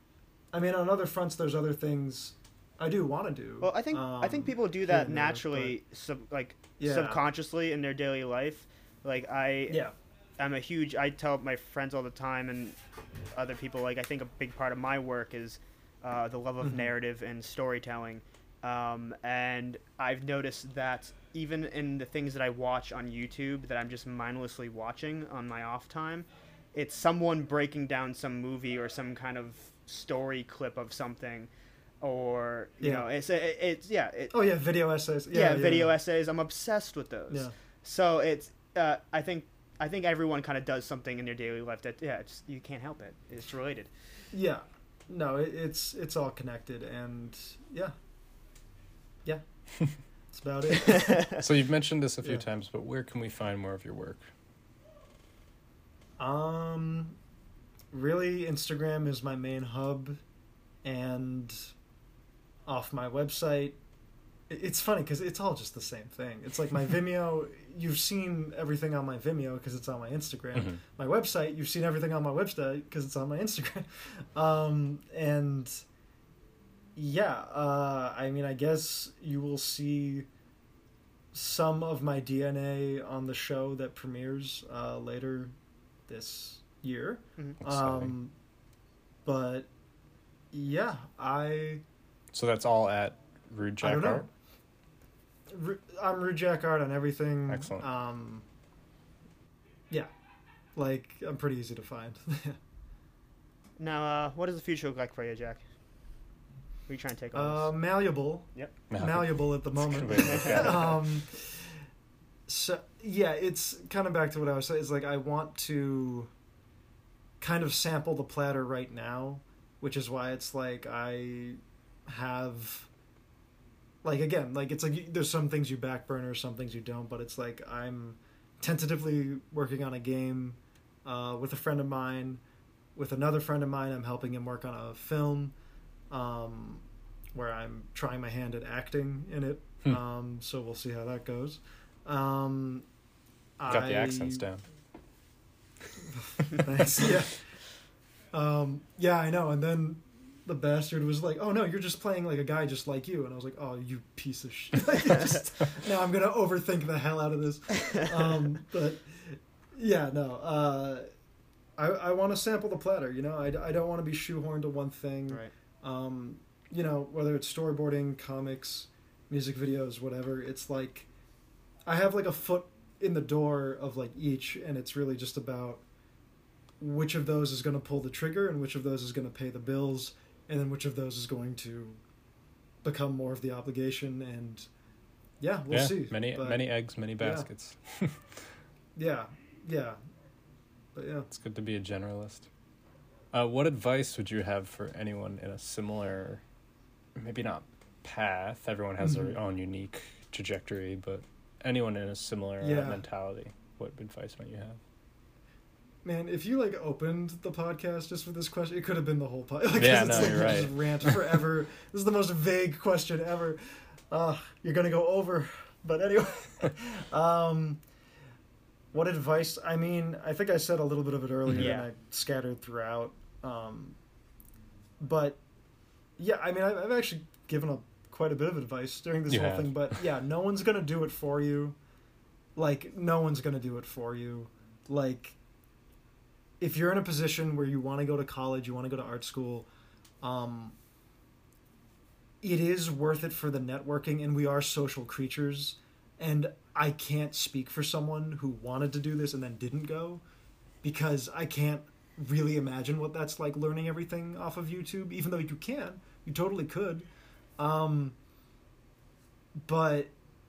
I mean, on other fronts, there's other things I do want to do. Well, I think um, I think people do that naturally, but, sub, like yeah. subconsciously in their daily life. Like I, yeah. I'm a huge. I tell my friends all the time and other people, like, I think a big part of my work is uh, the love of mm-hmm. narrative and storytelling. Um, and I've noticed that even in the things that I watch on YouTube that I'm just mindlessly watching on my off time, it's someone breaking down some movie or some kind of story clip of something, or you yeah. know, it's it, it's yeah. It, oh yeah, video essays. Yeah, yeah, yeah video yeah. essays. I'm obsessed with those. Yeah. So it's uh, I think I think everyone kind of does something in their daily life that yeah, it's, you can't help it. It's related. Yeah, no, it, it's it's all connected, and yeah, yeah, that's about it. So you've mentioned this a few Yeah. times, but where can we find more of your work? Um, really, Instagram is my main hub, and off my website. it- It's funny because it's all just the same thing. It's like my Vimeo. You've seen everything on my Vimeo because it's on my Instagram. Mhm. My website, you've seen everything on my website because it's on my Instagram. Um, and yeah, uh, I mean, I guess you will see some of my D N A on the show that premieres uh, later this year. Mm-hmm. Exciting. Um, but yeah, I So that's all at Rude I Jack don't know. Art? Ru- I'm Rude Jack Art on everything. Excellent. Um, yeah, like I'm pretty easy to find. Now, uh, what does the future look like for you, Jack? What are you trying to take on uh, this? malleable, malleable at the moment. Good way to look at it. um, so yeah, it's kind of back to what I was saying. It's like I want to kind of sample the platter right now, which is why it's like I have like again like it's like you, there's some things you back burner, some things you don't, but it's like I'm tentatively working on a game uh, with a friend of mine. With another friend of mine, I'm helping him work on a film um, where I'm trying my hand at acting in it. Hmm. Um, so we'll see how that goes. Um, Got I... the accents down. Thanks. Yeah. Um, yeah, I know. And then the bastard was like, "Oh no, you're just playing like a guy just like you," and I was like, "Oh, you piece of shit!" Like, just, now I'm gonna overthink the hell out of this. Um, but yeah, no. Uh, I I want to sample the platter. You know, I, I don't want to be shoehorned to one thing. Right. Um, you know, whether it's storyboarding, comics, music videos, whatever. It's like I have like a foot in the door of like each, and it's really just about which of those is going to pull the trigger and which of those is going to pay the bills, and then which of those is going to become more of the obligation. And yeah, we'll yeah, see. Many But, many eggs, many baskets. yeah, yeah, but yeah. It's good to be a generalist. Uh, what advice would you have for anyone in a similar, maybe not path, everyone has Mhm. their own unique trajectory, but anyone in a similar Yeah. uh, mentality, what advice might you have? Man, if you like opened the podcast just with this question, it could have been the whole podcast. Like, Yeah, it's no, like you're you right. just rant forever. This is the most vague question ever. Uh, you're gonna go over, but anyway. um, what advice? I mean, I think I said a little bit of it earlier, Yeah. and I scattered throughout. Um, but yeah, I mean, I've, I've actually given a quite a bit of advice during this You whole have. thing. But yeah, no one's gonna do it for you. Like, no one's gonna do it for you. Like, if you're in a position where you want to go to college, you want to go to art school, um, it is worth it for the networking, and we are social creatures. And I can't speak for someone who wanted to do this and then didn't go, because I can't really imagine what that's like, learning everything off of YouTube, even though you can. You totally could. Um, but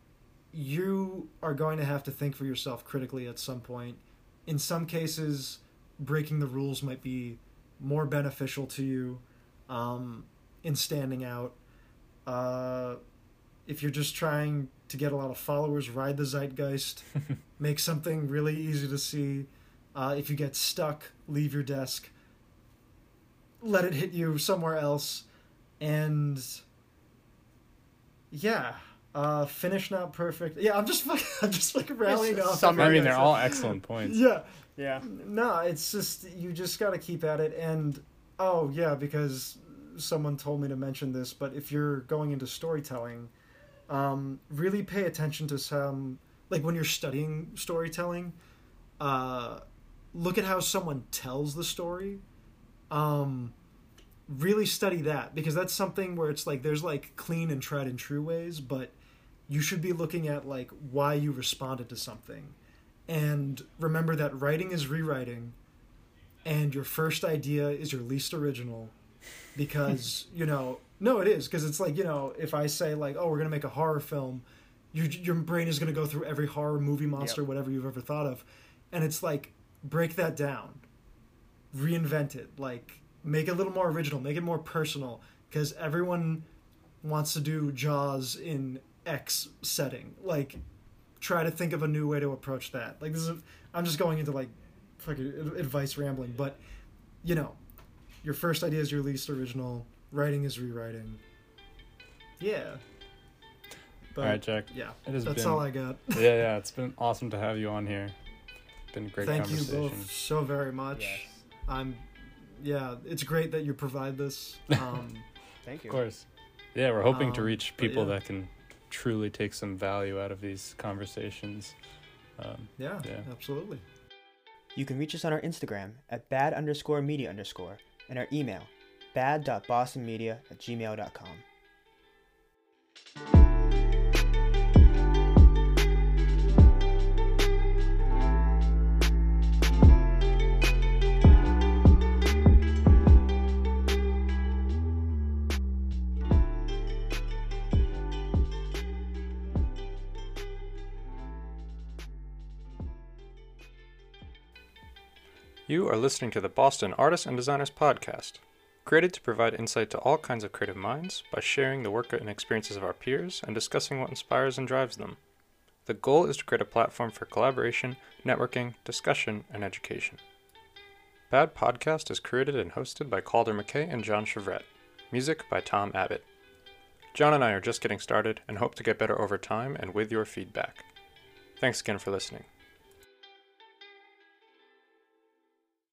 you are going to have to think for yourself critically at some point. In some cases, breaking the rules might be more beneficial to you um, in standing out. Uh, if you're just trying to get a lot of followers, ride the zeitgeist, make something really easy to see. Uh, if you get stuck, leave your desk, let it hit you somewhere else, and yeah, uh, finish not perfect. Yeah, I'm just fucking, I'm just like rallying It's off. summary. I mean, everything they're said. all excellent points. Yeah. Yeah. No, it's just you just got to keep at it. And oh yeah, because someone told me to mention this, but if you're going into storytelling, um, really pay attention to some, like when you're studying storytelling, uh, look at how someone tells the story. Um, really study that, because that's something where it's like there's like clean and tried and true ways, but you should be looking at like why you responded to something. And remember that writing is rewriting, and your first idea is your least original, because, you know, no, it is, because it's like, you know, if I say like, oh, we're going to make a horror film, your your brain is going to go through every horror movie, monster, yep. whatever you've ever thought of, and it's like, break that down, reinvent it, like make it a little more original, make it more personal, because everyone wants to do Jaws in X setting. Like, try to think of a new way to approach that. Like, this is, I'm just going into like fucking advice rambling, but you know, your first idea is your least original, writing is rewriting. Yeah. But, all right, Jack. Yeah, it has that's been, all I got. yeah, yeah, it's been awesome to have you on here. It's been a great Thank conversation. you both so very much. Yes. I'm, yeah, it's great that you provide this. Um, Thank you. Of course. Yeah, we're hoping um, to reach people yeah. that can truly take some value out of these conversations. Um, yeah, yeah, absolutely. You can reach us on our Instagram at bad underscore media underscore and our email, bad.bostonmedia at gmail dot com. You are listening to the Boston Artists and Designers Podcast, created to provide insight to all kinds of creative minds by sharing the work and experiences of our peers and discussing what inspires and drives them. The goal is to create a platform for collaboration, networking, discussion, and education. Bad Podcast is created and hosted by Calder McKay and John Chevrette. Music by Tom Abbott. John and I are just getting started and hope to get better over time and with your feedback. Thanks again for listening.